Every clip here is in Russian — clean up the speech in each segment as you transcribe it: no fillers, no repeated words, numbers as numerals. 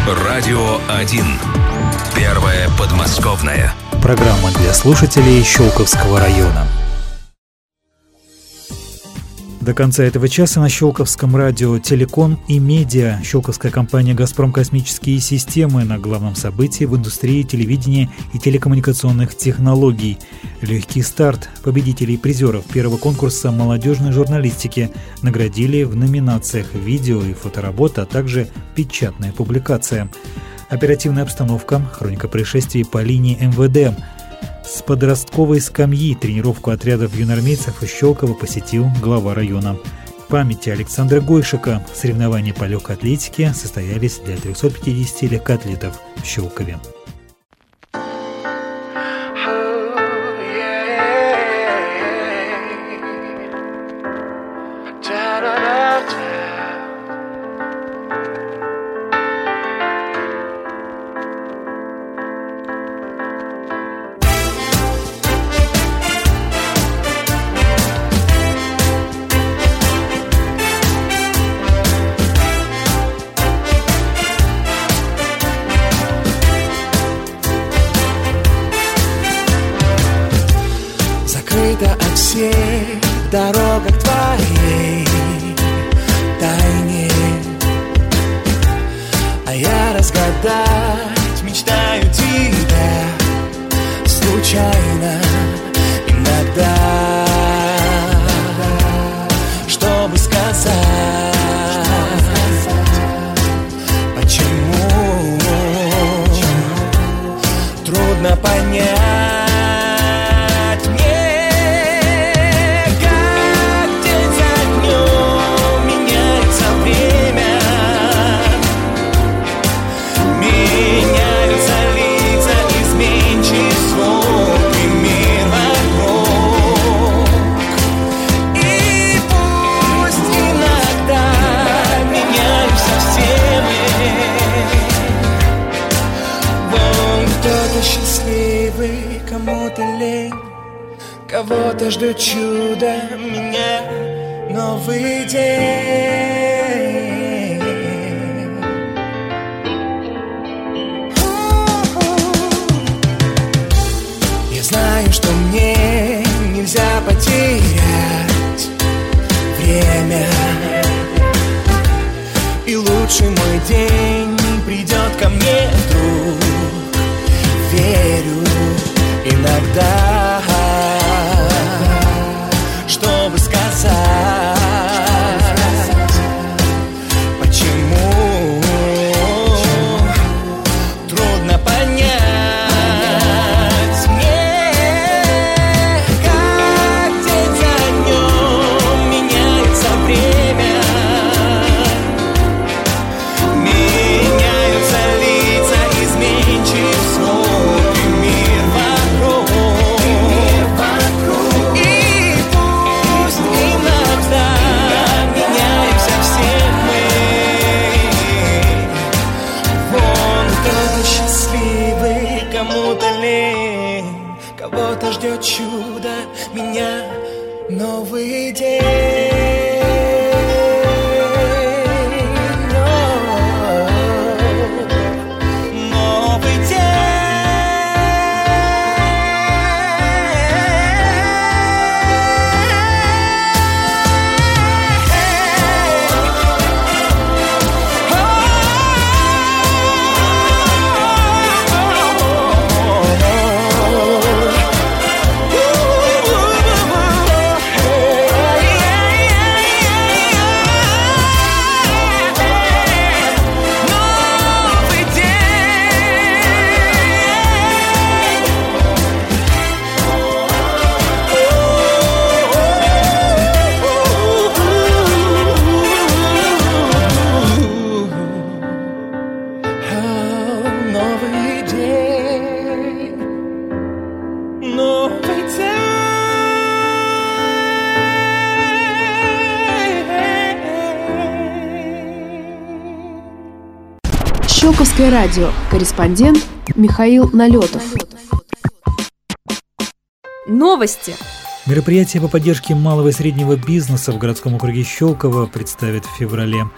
Радио 1. Первая подмосковная. Программа для слушателей Щелковского района. До конца этого часа на Щелковском радио «Телеком и медиа» щелковская компания «Газпром Космические системы» на главном событии в индустрии телевидения и телекоммуникационных технологий. Легкий старт. Победителей и призеров первого конкурса молодежной журналистики наградили в номинациях «Видео» и «Фоторабота», а также «Печатная публикация». Оперативная обстановка, хроника происшествий по линии МВД. С подростковой скамьи тренировку отрядов юноармейцев из Щелково посетил глава района. В памяти Александра Гойшика соревнования по легкой атлетике состоялись для 350 легкоатлетов в Щелкове. От всех дорогах твоей тайне, а я разгадать мечтаю тебя случайно иногда, чтобы сказать, почему трудно понять. Кому-то лень, кого-то ждет чудо, меня новый день. Я знаю, что мне нельзя потерять время, и лучший мой день придет ко мне вдруг. Верю иногда, чтобы сказать, почему трудно понять мне, как день за днем меняется время, меняются лица, изменчив звук. Кому-то лень, кого-то ждет чудо, меня новый день. Новый день. Щелковское радио. Корреспондент Михаил Налетов. Новости. Мероприятие по поддержке малого и среднего бизнеса в городском округе Щелково представят в феврале.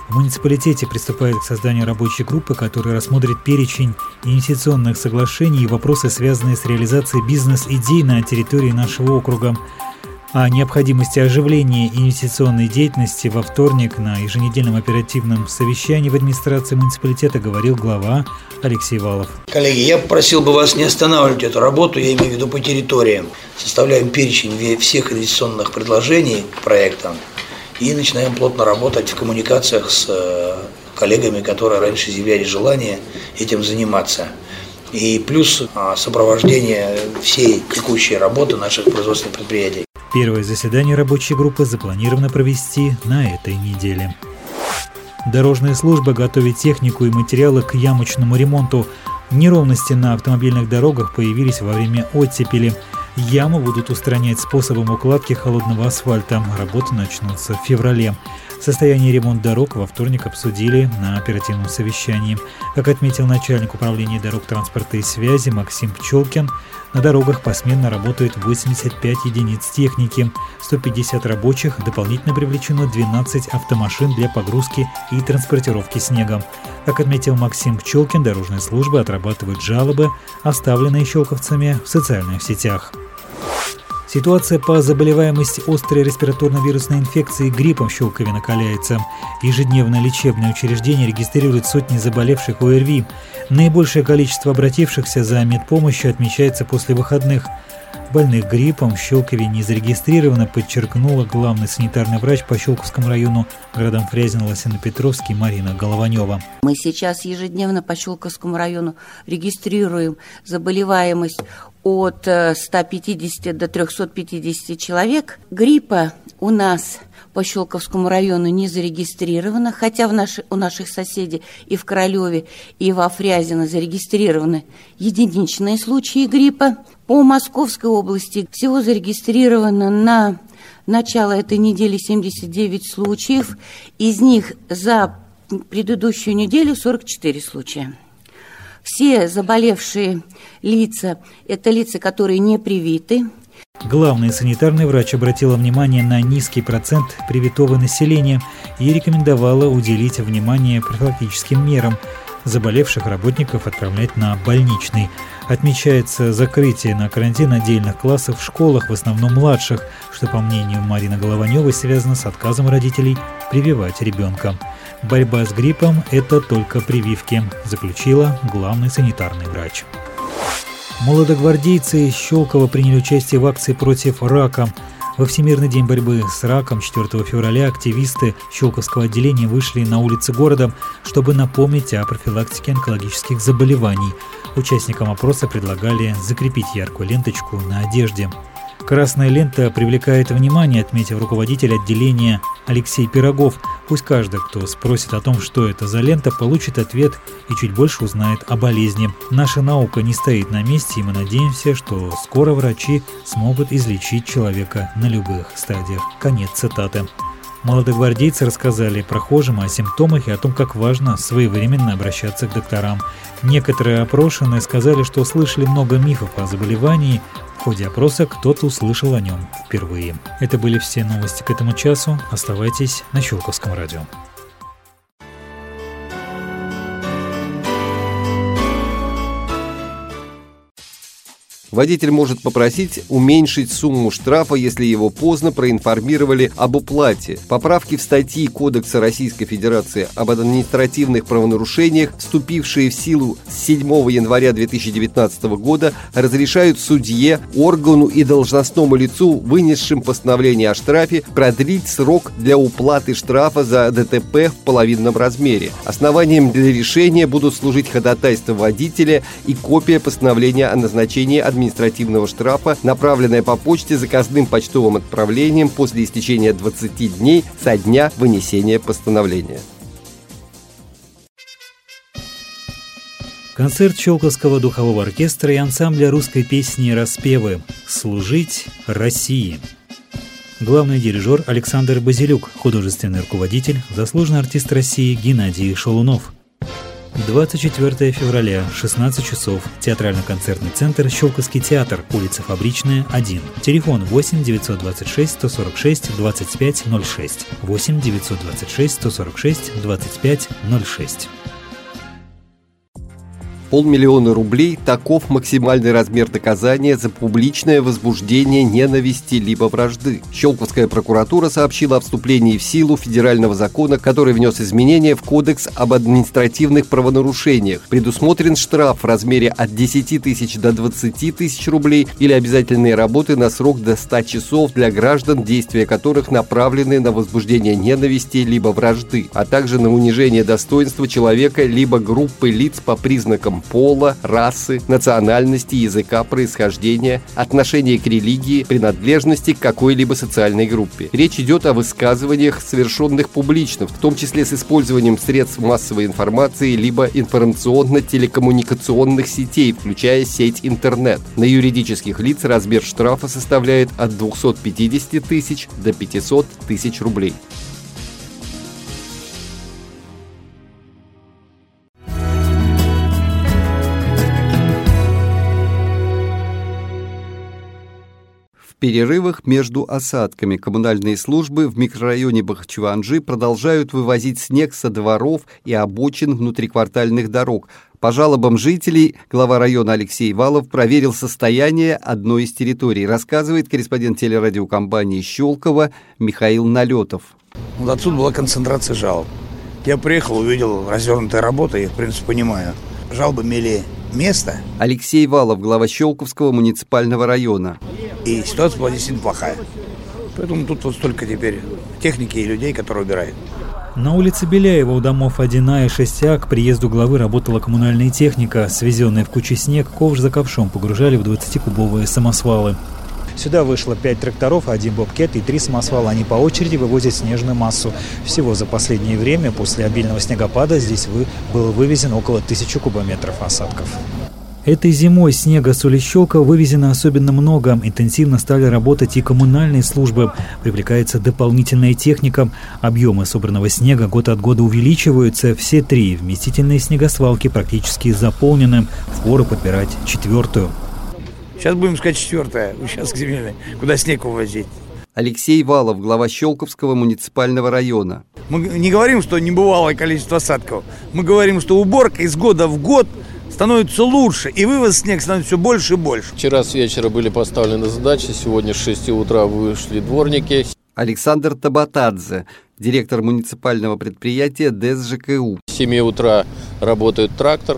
В муниципалитете приступает к созданию рабочей группы, которая рассмотрит перечень инвестиционных соглашений и вопросы, связанные с реализацией бизнес-идей на территории нашего округа. О необходимости оживления инвестиционной деятельности во вторник на еженедельном оперативном совещании в администрации муниципалитета говорил глава Алексей Валов. Коллеги, я попросил бы вас не останавливать эту работу, я имею в виду по территориям. Составляем перечень всех инвестиционных предложений к проектам и начинаем плотно работать в коммуникациях с коллегами, которые раньше изъявляли желание этим заниматься. И плюс сопровождение всей текущей работы наших производственных предприятий. Первое заседание рабочей группы запланировано провести на этой неделе. Дорожная служба готовит технику и материалы к ямочному ремонту. Неровности на автомобильных дорогах появились во время оттепели. Ямы будут устранять способом укладки холодного асфальта. Работы начнутся в феврале. Состояние ремонта дорог во вторник обсудили на оперативном совещании. Как отметил начальник управления дорог, транспорта и связи Максим Пчелкин, на дорогах посменно работают 85 единиц техники, 150 рабочих, дополнительно привлечено 12 автомашин для погрузки и транспортировки снега. Как отметил Максим Пчелкин, дорожная служба отрабатывает жалобы, оставленные щелковцами в социальных сетях. Ситуация по заболеваемости острой респираторно-вирусной инфекцией гриппом в Щелкове накаляется. Ежедневно лечебные учреждения регистрируют сотни заболевших ОРВИ. Наибольшее количество обратившихся за медпомощью отмечается после выходных. Больных гриппом в Щелкове не зарегистрировано, подчеркнула главный санитарный врач по Щелковскому району, городам Фрязино, Лосино-Петровский Марина Голованева. Мы сейчас ежедневно по Щелковскому району регистрируем заболеваемость от 150 до 350 человек. Гриппа у нас по Щелковскому району не зарегистрировано, хотя у наших соседей и в Королеве, и во Фрязино зарегистрированы единичные случаи гриппа. По Московской области всего зарегистрировано на начало этой недели 79 случаев, из них за предыдущую неделю 44 случая. Все заболевшие лица – это лица, которые не привиты. Главный санитарный врач обратила внимание на низкий процент привитого населения и рекомендовала уделить внимание профилактическим мерам. Заболевших работников отправлять на больничный. Отмечается закрытие на карантин отдельных классов в школах, в основном младших, что, по мнению Марины Голованевой, связано с отказом родителей прививать ребенка. Борьба с гриппом – это только прививки, заключила главный санитарный врач. Молодогвардейцы из Щелкова приняли участие в акции против рака. Во Всемирный день борьбы с раком 4 февраля активисты Щелковского отделения вышли на улицы города, чтобы напомнить о профилактике онкологических заболеваний. Участникам опроса предлагали закрепить яркую ленточку на одежде. Красная лента привлекает внимание, отметил руководитель отделения Алексей Пирогов. Пусть каждый, кто спросит о том, что это за лента, получит ответ и чуть больше узнает о болезни. Наша наука не стоит на месте, и мы надеемся, что скоро врачи смогут излечить человека на любых стадиях. Конец цитаты. Молодогвардейцы рассказали прохожим о симптомах и о том, как важно своевременно обращаться к докторам. Некоторые опрошенные сказали, что слышали много мифов о заболевании. В ходе опроса кто-то услышал о нем впервые. Это были все новости к этому часу. Оставайтесь на Щелковском радио. Водитель может попросить уменьшить сумму штрафа, если его поздно проинформировали об уплате. Поправки в статьи Кодекса Российской Федерации об административных правонарушениях, вступившие в силу с 7 января 2019 года, разрешают судье, органу и должностному лицу, вынесшим постановление о штрафе, продлить срок для уплаты штрафа за ДТП в половинном размере. Основанием для решения будут служить ходатайство водителя и копия постановления о назначении административного штрафа, направленная по почте заказным почтовым отправлением после истечения 20 дней со дня вынесения постановления. Концерт Щелковского духового оркестра и ансамбля русской песни «Распевы. Служить России». Главный дирижер Александр Базилюк, художественный руководитель, заслуженный артист России Геннадий Шалунов. 24 февраля, 16 часов. Театрально-концертный центр «Щелковский театр», улица Фабричная, 1. Телефон 8 926 146 25 06. 8 926 146 25 06. 500 000 рублей – таков максимальный размер наказания за публичное возбуждение ненависти либо вражды. Щелковская прокуратура сообщила о вступлении в силу федерального закона, который внес изменения в Кодекс об административных правонарушениях. Предусмотрен штраф в размере от 10 тысяч до 20 тысяч рублей или обязательные работы на срок до 100 часов для граждан, действия которых направлены на возбуждение ненависти либо вражды, а также на унижение достоинства человека либо группы лиц по признакам пола, расы, национальности, языка, происхождения, отношения к религии, принадлежности к какой-либо социальной группе. Речь идет о высказываниях, совершенных публично, в том числе с использованием средств массовой информации либо информационно-телекоммуникационных сетей, включая сеть интернет. На юридических лиц размер штрафа составляет от 250 тысяч до 500 тысяч рублей. В перерывах между осадками коммунальные службы в микрорайоне Бахчеванджи продолжают вывозить снег со дворов и обочин внутриквартальных дорог. По жалобам жителей глава района Алексей Валов проверил состояние одной из территорий, рассказывает корреспондент телерадиокомпании «Щелково» Михаил Налетов. Вот отсюда была концентрация жалоб. Я приехал, увидел развернутые работы, я, в принципе, понимаю. Жалобы имели место. Алексей Валов, глава Щелковского муниципального района. И ситуация была действительно плохая. Поэтому тут вот столько теперь техники и людей, которые убирают. На улице Беляева у домов 1А и 6А к приезду главы работала коммунальная техника. Свезенные в куче снег ковш за ковшом погружали в 20-кубовые самосвалы. Сюда вышло 5 тракторов, 1 бобкет и 3 самосвала. Они по очереди вывозят снежную массу. Всего за последнее время, после обильного снегопада, здесь было вывезено около 1000 кубометров осадков. Этой зимой снега с улиц Щелково вывезено особенно много. Интенсивно стали работать и коммунальные службы. Привлекается дополнительная техника. Объемы собранного снега год от года увеличиваются. Все 3 вместительные снегосвалки практически заполнены. Впору подбирать 4-ю. Сейчас будем искать 4-я, сейчас к зиме, куда снег увозить. Алексей Валов, глава Щелковского муниципального района. Мы не говорим, что небывалое количество осадков. Мы говорим, что уборка из года в год становится лучше, и вывоз снега становится все больше и больше. Вчера с вечера были поставлены задачи, сегодня с 6 утра вышли дворники. Александр Табатадзе, директор муниципального предприятия ДЭС-ЖКУ. С 7 утра работает трактор,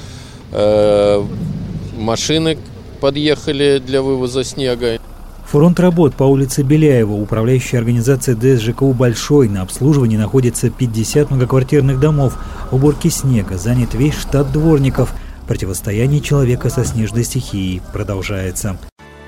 машины подъехали для вывоза снега. Фронт работ по улице Беляева, управляющая организация ДЭС-ЖКУ «Большой». На обслуживании находится 50 многоквартирных домов. В уборке снега занят весь штат дворников. Противостояние человека со снежной стихией продолжается.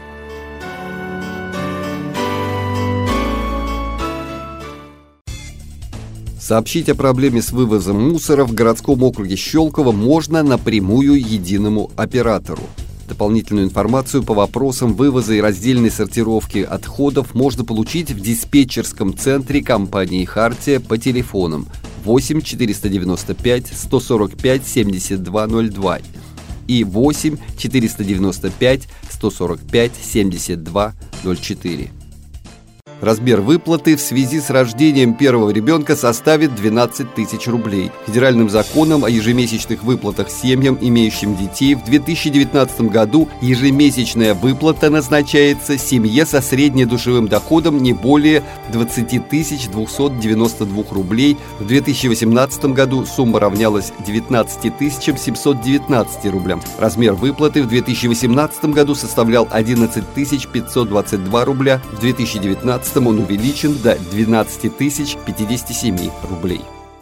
Сообщить о проблеме с вывозом мусора в городском округе Щелково можно напрямую единому оператору. Дополнительную информацию по вопросам вывоза и раздельной сортировки отходов можно получить в диспетчерском центре компании «Хартия» по телефонам 8 495 145 7202 и 8 495 145 7204. Размер выплаты в связи с рождением первого ребенка составит 12 тысяч рублей. Федеральным законом о ежемесячных выплатах семьям, имеющим детей, в 2019 году ежемесячная выплата назначается семье со среднедушевым доходом не более 20 292 рублей. В 2018 году сумма равнялась 19 719 рублям. Размер выплаты в 2018 году составлял 11 522 рубля, в 2019 он увеличен до 12 057 рублей.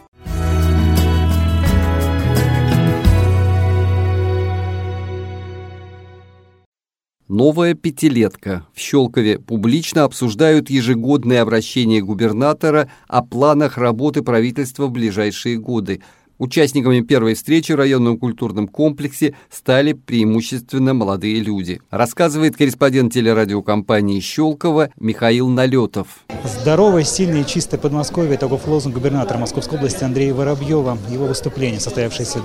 Новая пятилетка. В Щелкове публично обсуждают ежегодное обращение губернатора о планах работы правительства в ближайшие годы. Участниками первой встречи в районном культурном комплексе стали преимущественно молодые люди, рассказывает корреспондент телерадиокомпании «Щелково» Михаил Налетов. Здоровое, сильное и чистое Подмосковье – таков лозунг губернатора Московской области Андрея Воробьева. Его выступление, состоявшееся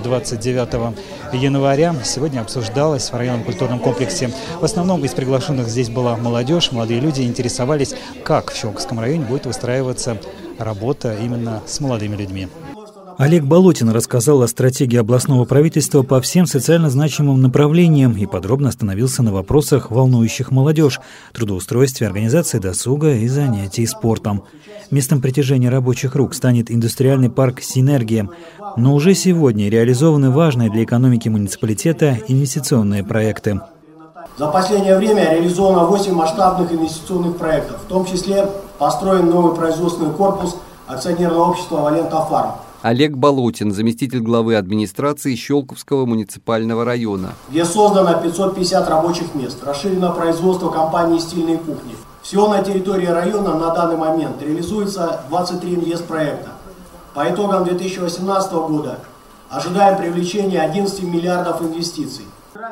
29 января, сегодня обсуждалось в районном культурном комплексе. В основном из приглашенных здесь была молодежь. Молодые люди интересовались, как в Щелковском районе будет выстраиваться работа именно с молодыми людьми. Олег Болотин рассказал о стратегии областного правительства по всем социально значимым направлениям и подробно остановился на вопросах, волнующих молодежь, трудоустройстве, организации досуга и занятий спортом. Местом притяжения рабочих рук станет индустриальный парк «Синергия». Но уже сегодня реализованы важные для экономики муниципалитета инвестиционные проекты. За последнее время реализовано 8 масштабных инвестиционных проектов, в том числе построен новый производственный корпус акционерного общества «Валентафарм». Олег Болотин, заместитель главы администрации Щелковского муниципального района. Где создано 550 рабочих мест, расширено производство компании «Стильные кухни». Всего на территории района на данный момент реализуется 23 инвестпроекта. По итогам 2018 года ожидаем привлечения 11 миллиардов инвестиций.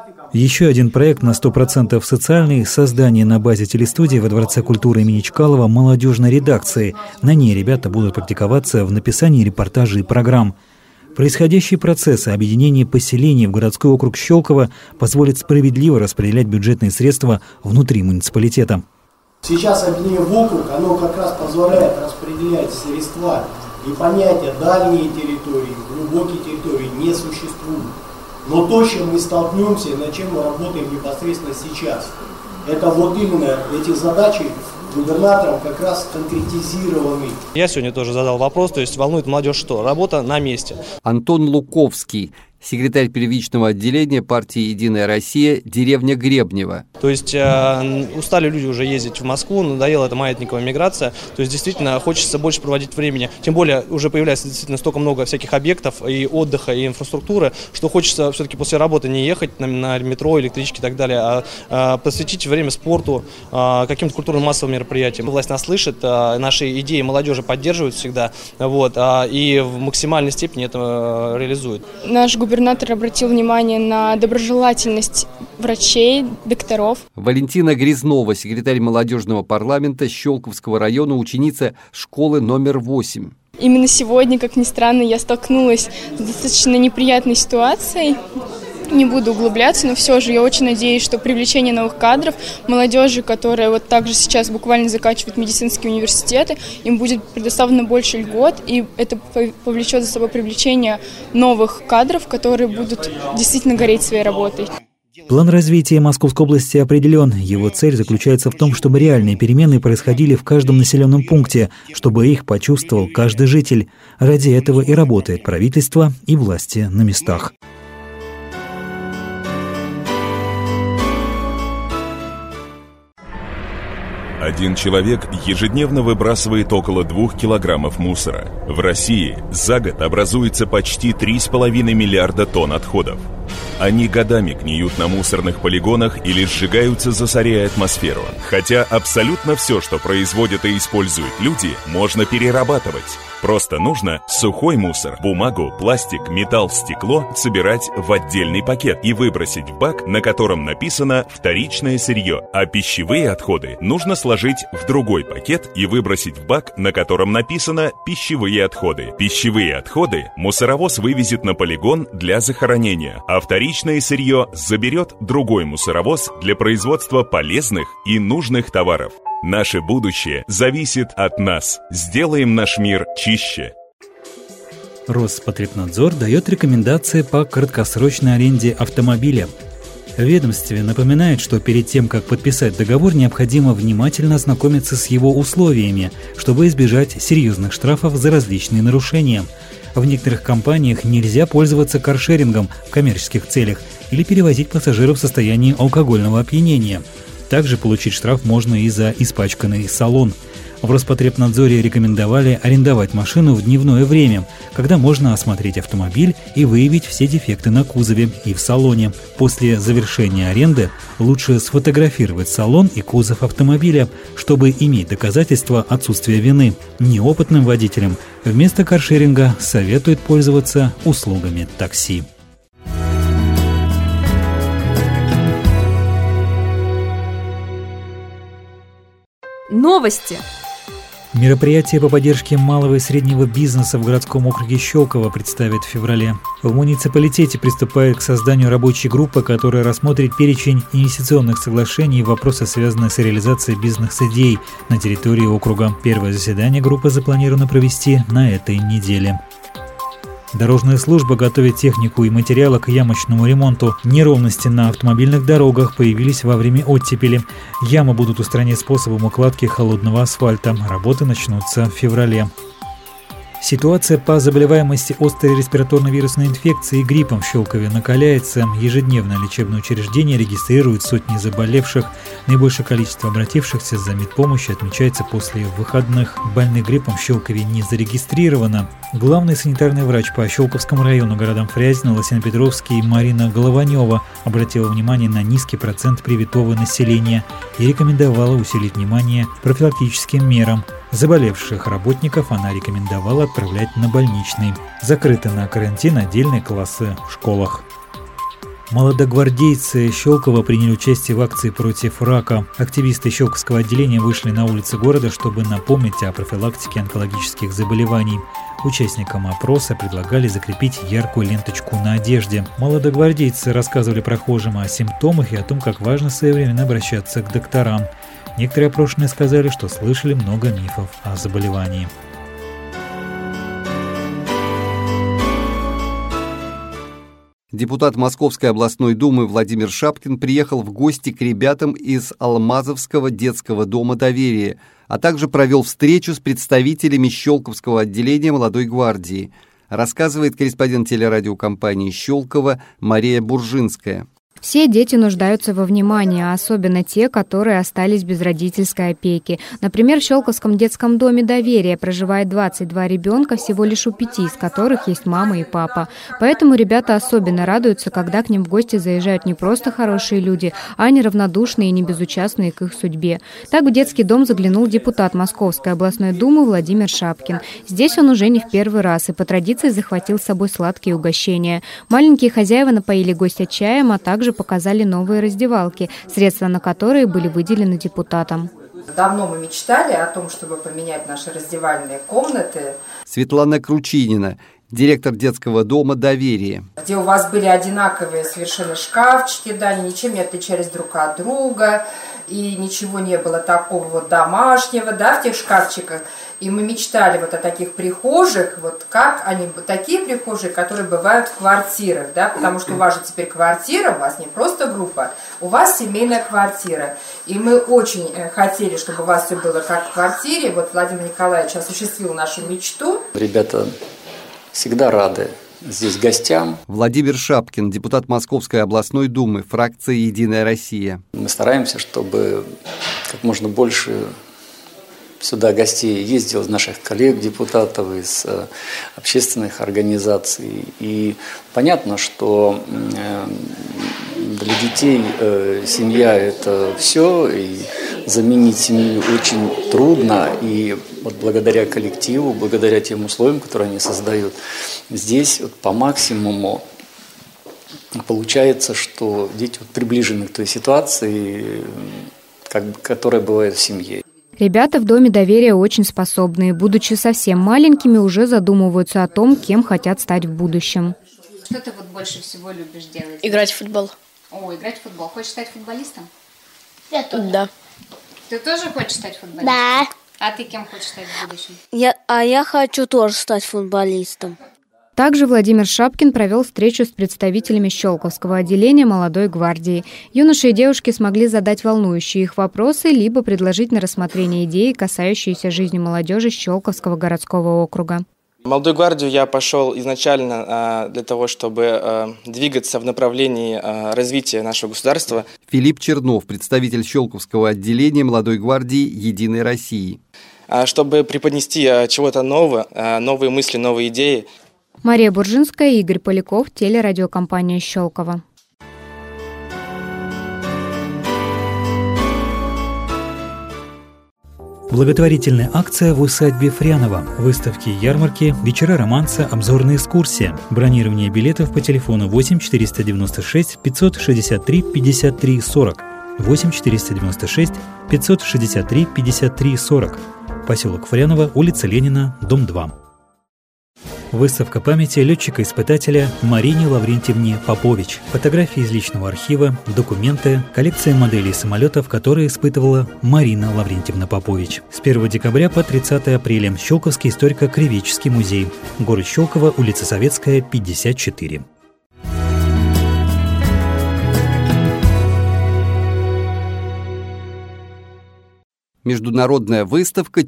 Еще один проект на 100% социальный – создание на базе телестудии во Дворце культуры имени Чкалова молодежной редакции. На ней ребята будут практиковаться в написании репортажей и программ. Происходящие процессы объединения поселений в городской округ Щелково позволят справедливо распределять бюджетные средства внутри муниципалитета. Сейчас объединение в округ, оно как раз позволяет распределять средства, и понятия дальние территории, глубокие территории не существуют. Но то, с чем мы столкнемся и над чем мы работаем непосредственно сейчас, это вот именно эти задачи губернатором как раз конкретизированы. Я сегодня тоже задал вопрос, то есть волнует молодежь что? Работа на месте. Антон Луковский, секретарь первичного отделения партии «Единая Россия», деревня Гребнево. То есть устали люди уже ездить в Москву, надоела эта маятниковая миграция. То есть действительно хочется больше проводить времени. Тем более уже появляется действительно столько много всяких объектов и отдыха, и инфраструктуры, что хочется все-таки после работы не ехать на метро, электричке и так далее, а посвятить время спорту, каким-то культурным массовым мероприятиям. Власть нас слышит, наши идеи молодежи поддерживают всегда, и в максимальной степени это реализует. Наш губернатор обратил внимание на доброжелательность врачей, докторов. Валентина Грязнова, секретарь молодежного парламента Щелковского района, ученица школы номер 8. Именно сегодня, как ни странно, я столкнулась с достаточно неприятной ситуацией. Не буду углубляться, но все же я очень надеюсь, что привлечение новых кадров, молодежи, которая вот также сейчас буквально заканчивает медицинские университеты, им будет предоставлено больше льгот, и это повлечет за собой привлечение новых кадров, которые будут действительно гореть своей работой. План развития Московской области определен. Его цель заключается в том, чтобы реальные перемены происходили в каждом населенном пункте, чтобы их почувствовал каждый житель. Ради этого и работает правительство и власти на местах. Один человек ежедневно выбрасывает около 2 килограммов мусора. В России за год образуется почти 3,5 миллиарда тонн отходов. Они годами гниют на мусорных полигонах или сжигаются, засоряя атмосферу. Хотя абсолютно все, что производят и используют люди, можно перерабатывать. Просто нужно сухой мусор, бумагу, пластик, металл, стекло собирать в отдельный пакет и выбросить в бак, на котором написано «вторичное сырье», а пищевые отходы нужно сложить в другой пакет и выбросить в бак, на котором написано «пищевые отходы». Пищевые отходы мусоровоз вывезет на полигон для захоронения, а вторичное сырье заберет другой мусоровоз для производства полезных и нужных товаров. Наше будущее зависит от нас. Сделаем наш мир чище. Роспотребнадзор дает рекомендации по краткосрочной аренде автомобиля. В ведомстве напоминает, что перед тем, как подписать договор, необходимо внимательно ознакомиться с его условиями, чтобы избежать серьезных штрафов за различные нарушения. В некоторых компаниях нельзя пользоваться каршерингом в коммерческих целях или перевозить пассажиров в состоянии алкогольного опьянения. Также получить штраф можно и за испачканный салон. В Роспотребнадзоре рекомендовали арендовать машину в дневное время, когда можно осмотреть автомобиль и выявить все дефекты на кузове и в салоне. После завершения аренды лучше сфотографировать салон и кузов автомобиля, чтобы иметь доказательства отсутствия вины. Неопытным водителям вместо каршеринга советуют пользоваться услугами такси. Новости. Мероприятие по поддержке малого и среднего бизнеса в городском округе Щелково представят в феврале. В муниципалитете приступает к созданию рабочей группы, которая рассмотрит перечень инвестиционных соглашений и вопросы, связанные с реализацией бизнес-идей на территории округа. Первое заседание группы запланировано провести на этой неделе. Дорожная служба готовит технику и материалы к ямочному ремонту. Неровности на автомобильных дорогах появились во время оттепели. Ямы будут устранять способом укладки холодного асфальта. Работы начнутся в феврале. Ситуация по заболеваемости острой респираторно-вирусной инфекцией и гриппом в Щелкове накаляется. Ежедневно лечебные учреждения регистрируют сотни заболевших. Наибольшее количество обратившихся за медпомощью отмечается после выходных. Больных гриппом в Щелкове не зарегистрировано. Главный санитарный врач по Щелковскому району, городам Фрязино, Лосино-Петровский Марина Голованева обратила внимание на низкий процент привитого населения и рекомендовала усилить внимание профилактическим мерам. Заболевших работников она рекомендовала отправлять на больничный. Закрыты на карантин отдельные классы в школах. Молодогвардейцы Щелково приняли участие в акции против рака. Активисты Щелковского отделения вышли на улицы города, чтобы напомнить о профилактике онкологических заболеваний. Участникам опроса предлагали закрепить яркую ленточку на одежде. Молодогвардейцы рассказывали прохожим о симптомах и о том, как важно своевременно обращаться к докторам. Некоторые опрошенные сказали, что слышали много мифов о заболевании. Депутат Московской областной думы Владимир Шапкин приехал в гости к ребятам из Алмазовского детского дома доверия, а также провел встречу с представителями Щелковского отделения молодой гвардии, рассказывает корреспондент телерадиокомпании «Щелково» Мария Буржинская. Все дети нуждаются во внимании, а особенно те, которые остались без родительской опеки. Например, в Щелковском детском доме доверия проживает 22 ребенка, всего лишь у 5 из которых есть мама и папа. Поэтому ребята особенно радуются, когда к ним в гости заезжают не просто хорошие люди, а неравнодушные и не безучастные к их судьбе. Так в детский дом заглянул депутат Московской областной думы Владимир Шапкин. Здесь он уже не в первый раз и по традиции захватил с собой сладкие угощения. Маленькие хозяева напоили гостя чаем, а также показали новые раздевалки, средства на которые были выделены депутатам. Давно мы мечтали о том, чтобы поменять наши раздевальные комнаты. Светлана Кручинина, директор детского дома доверия. Где у вас были одинаковые совершенно шкафчики, да, они ничем не отличались друг от друга, и ничего не было такого вот домашнего, да, в тех шкафчиках. И мы мечтали вот о таких прихожих, вот как они, такие прихожие, которые бывают в квартирах, да, потому что у вас же теперь квартира, у вас не просто группа, у вас семейная квартира. И мы очень хотели, чтобы у вас все было как в квартире. Вот Владимир Николаевич осуществил нашу мечту. Ребята всегда рады здесь гостям. Владимир Шапкин, депутат Московской областной думы, фракция «Единая Россия». Мы стараемся, чтобы как можно больше сюда гостей ездил из наших коллег, депутатов, из общественных организаций. И понятно, что для детей семья – это все, и заменить семью очень трудно. И вот благодаря коллективу, благодаря тем условиям, которые они создают, здесь вот по максимуму получается, что дети вот приближены к той ситуации, которая бывает в семье. Ребята в Доме доверия очень способные. Будучи совсем маленькими, уже задумываются о том, кем хотят стать в будущем. Что ты вот больше всего любишь делать? Играть в футбол. О, играть в футбол. Хочешь стать футболистом? Я тоже. Да. Ты тоже хочешь стать футболистом? Да. А ты кем хочешь стать в будущем? Я хочу тоже стать футболистом. Также Владимир Шапкин провел встречу с представителями Щелковского отделения молодой гвардии. Юноши и девушки смогли задать волнующие их вопросы, либо предложить на рассмотрение идеи, касающиеся жизни молодежи Щелковского городского округа. В молодую гвардию я пошел изначально для того, чтобы двигаться в направлении развития нашего государства. Филипп Чернов, представитель Щелковского отделения молодой гвардии «Единой России». чтобы преподнести чего-то нового, новые мысли, новые идеи. Мария Буржинская, Игорь Поляков, телерадиокомпания «Щелково». Благотворительная акция в усадьбе Фрянова. Выставки, ярмарки, вечера романса, обзорная экскурсия. Бронирование билетов по телефону 8 496 563 53 40. 8 496 563 53 40. Поселок Фряново, улица Ленина, дом 2. Выставка памяти летчика-испытателя Марине Лаврентьевне Попович. Фотографии из личного архива, документы, коллекция моделей самолетов, которые испытывала Марина Лаврентьевна Попович. С 1 декабря по 30 апреля. Щелковский историко-краеведческий музей. Город Щелково, улица Советская, 54. Международная выставка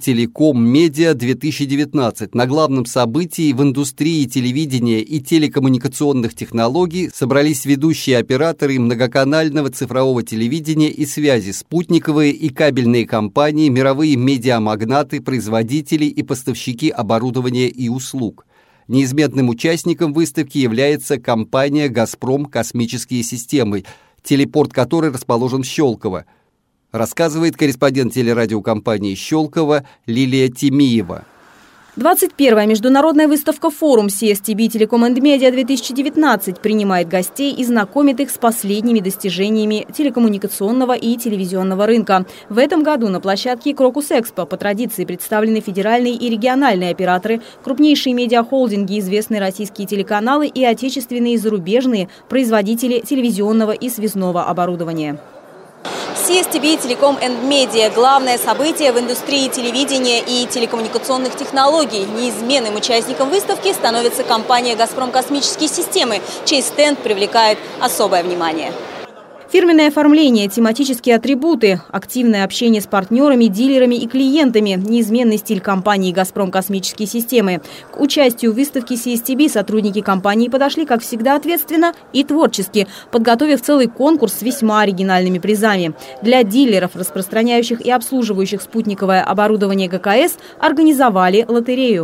«Телеком-Медиа-2019» на главном событии в индустрии телевидения и телекоммуникационных технологий собрались ведущие операторы многоканального цифрового телевидения и связи, спутниковые и кабельные компании, мировые медиамагнаты, производители и поставщики оборудования и услуг. Неизменным участником выставки является компания «Газпром Космические системы», телепорт которой расположен в Щелково. Рассказывает корреспондент телерадиокомпании «Щелково» Лилия Тимиева. 21-я международная выставка «Форум CSTB Telecom and Media 2019» принимает гостей и знакомит их с последними достижениями телекоммуникационного и телевизионного рынка. В этом году на площадке Крокус Экспо по традиции представлены федеральные и региональные операторы, крупнейшие медиахолдинги, известные российские телеканалы и отечественные и зарубежные производители телевизионного и связного оборудования. CSTB Telecom and Media – главное событие в индустрии телевидения и телекоммуникационных технологий. Неизменным участником выставки становится компания «Газпром Космические системы», чей стенд привлекает особое внимание. Фирменное оформление, тематические атрибуты, активное общение с партнерами, дилерами и клиентами – неизменный стиль компании «Газпром Космические системы». К участию в выставке CSTB сотрудники компании подошли, как всегда, ответственно и творчески, подготовив целый конкурс с весьма оригинальными призами. Для дилеров, распространяющих и обслуживающих спутниковое оборудование ГКС, организовали лотерею.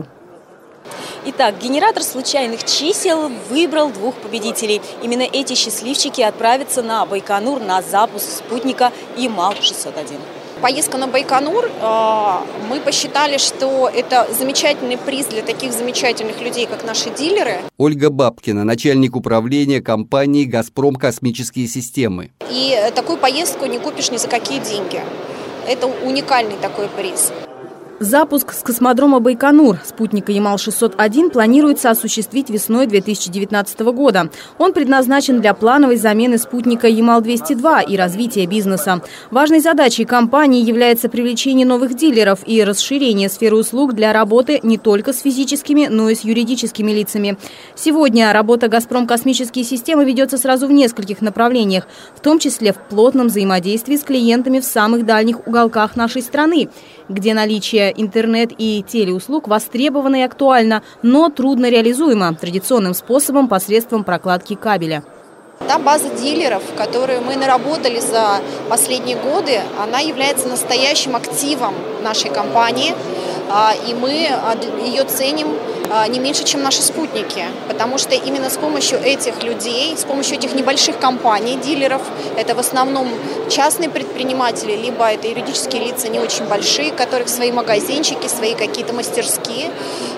Итак, генератор случайных чисел выбрал двух победителей. Именно эти счастливчики отправятся на Байконур на запуск спутника Ямал-601. Поездка на Байконур, мы посчитали, что это замечательный приз для таких замечательных людей, как наши дилеры. Ольга Бабкина, начальник управления компании «Газпром Космические системы». И такую поездку не купишь ни за какие деньги. Это уникальный такой приз. Запуск с космодрома Байконур спутника Ямал-601 планируется осуществить весной 2019 года. Он предназначен для плановой замены спутника Ямал-202 и развития бизнеса. Важной задачей компании является привлечение новых дилеров и расширение сферы услуг для работы не только с физическими, но и с юридическими лицами. Сегодня работа «Газпром Космические системы» ведется сразу в нескольких направлениях, в том числе в плотном взаимодействии с клиентами в самых дальних уголках нашей страны, где наличие интернет и телеуслуг востребовано и актуально, но трудно реализуемо традиционным способом посредством прокладки кабеля. Та база дилеров, которую мы наработали за последние годы, она является настоящим активом нашей компании, и мы ее ценим не меньше, чем наши спутники, потому что именно с помощью этих людей, с помощью этих небольших компаний, дилеров, это в основном частные предприниматели, либо это юридические лица не очень большие, у которых свои магазинчики, свои какие-то мастерские,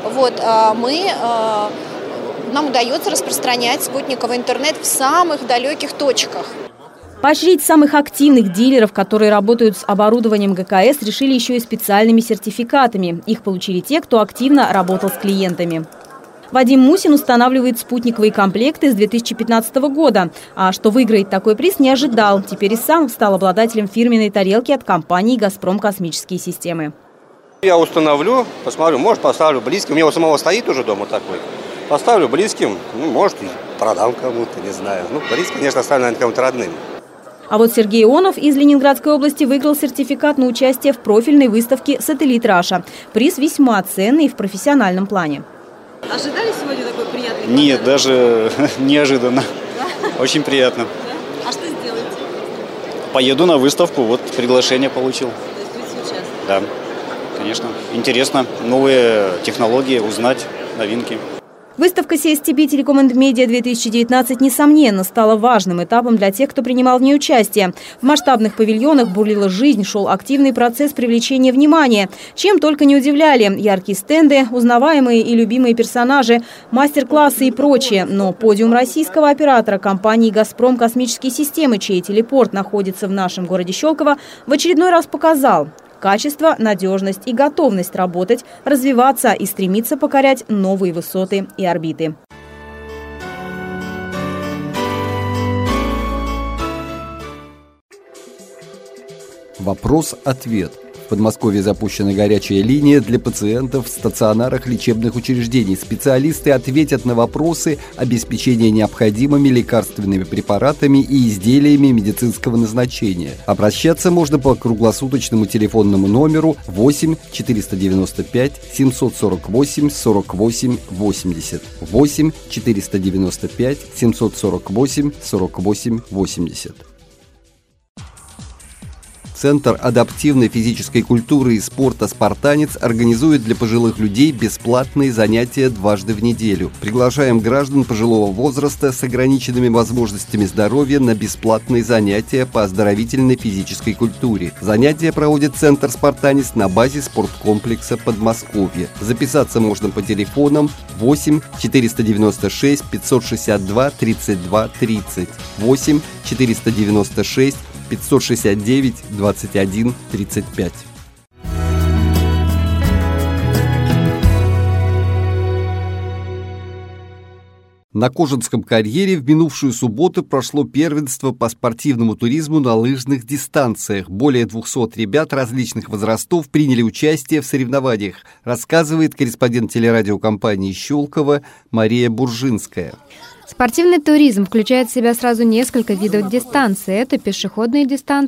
нам удается распространять спутниковый интернет в самых далеких точках. Поощрить самых активных дилеров, которые работают с оборудованием ГКС, решили еще и специальными сертификатами. Их получили те, кто активно работал с клиентами. Вадим Мусин устанавливает спутниковые комплекты с 2015 года. А что выиграет такой приз, не ожидал. Теперь и сам стал обладателем фирменной тарелки от компании «Газпром Космические системы». Я установлю, посмотрю, может, поставлю близким. У меня у самого стоит уже дома такой. Поставлю близким, может, продам кому-то, не знаю. Близко, конечно, оставлю, наверное, кому-то родным. А вот Сергей Ионов из Ленинградской области выиграл сертификат на участие в профильной выставке «Сателлит Раша». Приз весьма ценный в профессиональном плане. Ожидали сегодня такой приятный подарок? Нет, даже неожиданно. Да? Очень приятно. Да? А что сделаете? Поеду на выставку, вот приглашение получил. То есть вы сейчас? Да. конечно. Интересно новые технологии узнать, новинки. Выставка CSTB Telecom and Media 2019, несомненно, стала важным этапом для тех, кто принимал в ней участие. В масштабных павильонах бурлила жизнь, шел активный процесс привлечения внимания. Чем только не удивляли. Яркие стенды, узнаваемые и любимые персонажи, мастер-классы и прочее. Но подиум российского оператора компании «Газпром Космические системы», чей телепорт находится в нашем городе Щелково, в очередной раз показал – качество, надежность и готовность работать, развиваться и стремиться покорять новые высоты и орбиты. Вопрос-ответ. В Подмосковье запущена горячая линия для пациентов в стационарах лечебных учреждений. Специалисты ответят на вопросы обеспечения необходимыми лекарственными препаратами и изделиями медицинского назначения. Обращаться можно по круглосуточному телефонному номеру 8 495 748 48 80. 8 495 748 48 80. Центр адаптивной физической культуры и спорта «Спартанец» организует для пожилых людей бесплатные занятия дважды в неделю. Приглашаем граждан пожилого возраста с ограниченными возможностями здоровья на бесплатные занятия по оздоровительной физической культуре. Занятия проводит Центр «Спартанец» на базе спорткомплекса «Подмосковье». Записаться можно по телефонам 8 496 562 32 30, 8 496 569 21 35. На Кожинском карьере в минувшую субботу прошло первенство по спортивному туризму на лыжных дистанциях. Более 200 ребят различных возрастов приняли участие в соревнованиях, рассказывает корреспондент телерадиокомпании «Щелково» Мария Буржинская. Спортивный туризм включает в себя сразу несколько видов дистанций. Это пешеходные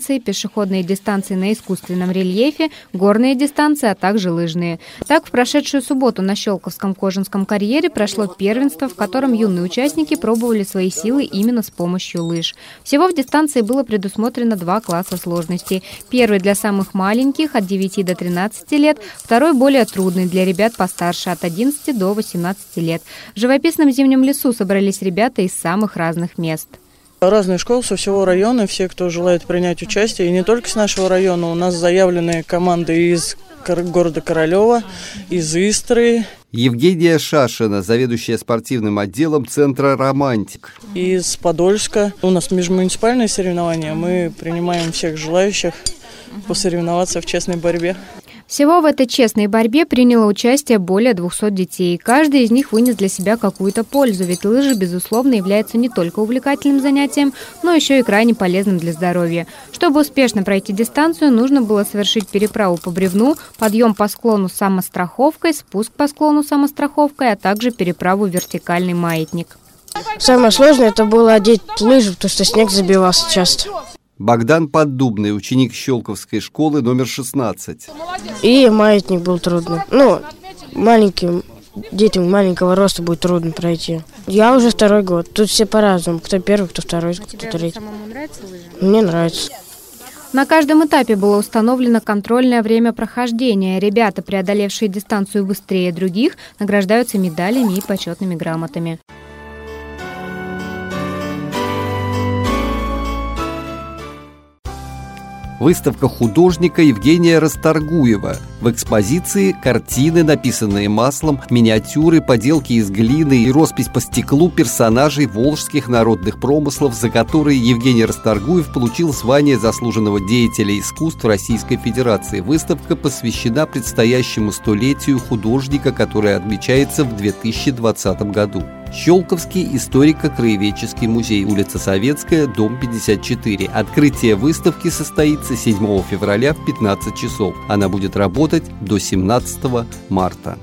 дистанции на искусственном рельефе, горные дистанции, а также лыжные. Так, в прошедшую субботу на Щелковском Кожинском карьере прошло первенство, в котором юные участники пробовали свои силы именно с помощью лыж. Всего в дистанции было предусмотрено 2 класса сложности. Первый для самых маленьких от 9 до 13 лет, второй более трудный для ребят постарше от 11 до 18 лет. В живописном зимнем лесу собрались ребята из самых разных мест. Разные школы со всего района, все, кто желает принять участие, и не только с нашего района. У нас заявлены команды из города Королева, из Истры. Евгения Шашина, заведующая спортивным отделом Центра «Романтик». Из Подольска. У нас межмуниципальные соревнования. Мы принимаем всех желающих посоревноваться в честной борьбе. Всего в этой честной борьбе приняло участие более 200 детей. Каждый из них вынес для себя какую-то пользу, ведь лыжи, безусловно, являются не только увлекательным занятием, но еще и крайне полезным для здоровья. Чтобы успешно пройти дистанцию, нужно было совершить переправу по бревну, подъем по склону с самостраховкой, спуск по склону с самостраховкой, а также переправу в вертикальный маятник. Самое сложное это было одеть лыжи, потому что снег забивался часто. Богдан Поддубный, ученик Щелковской школы номер 16. И маятник был трудно. Маленьким детям маленького роста будет трудно пройти. Я уже 2-й год. Тут все по-разному. Кто первый, кто второй, кто третий. Самому нравится лыжи? Мне нравится. На каждом этапе было установлено контрольное время прохождения. Ребята, преодолевшие дистанцию быстрее других, награждаются медалями и почетными грамотами. Выставка художника Евгения Расторгуева. В экспозиции картины, написанные маслом, миниатюры, поделки из глины и роспись по стеклу персонажей волжских народных промыслов, за которые Евгений Расторгуев получил звание заслуженного деятеля искусств Российской Федерации. Выставка посвящена предстоящему столетию художника, которое отмечается в 2020 году. Щелковский историко-краеведческий музей, улица Советская, дом 54. Открытие выставки состоится 7 февраля в 15 часов. Она будет работать до 17 марта.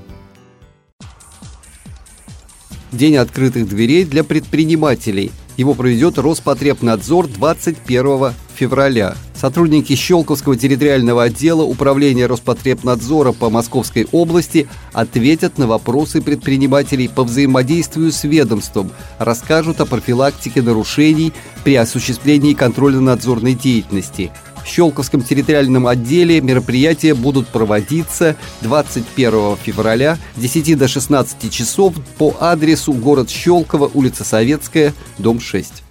День открытых дверей для предпринимателей. Его проведет Роспотребнадзор 21 февраля. Сотрудники Щелковского территориального отдела Управления Роспотребнадзора по Московской области ответят на вопросы предпринимателей по взаимодействию с ведомством, расскажут о профилактике нарушений при осуществлении контрольно-надзорной деятельности. В В Щелковском территориальном отделе мероприятия будут проводиться 21 февраля с 10 до 16 часов по адресу город Щелково, улица Советская, дом 6.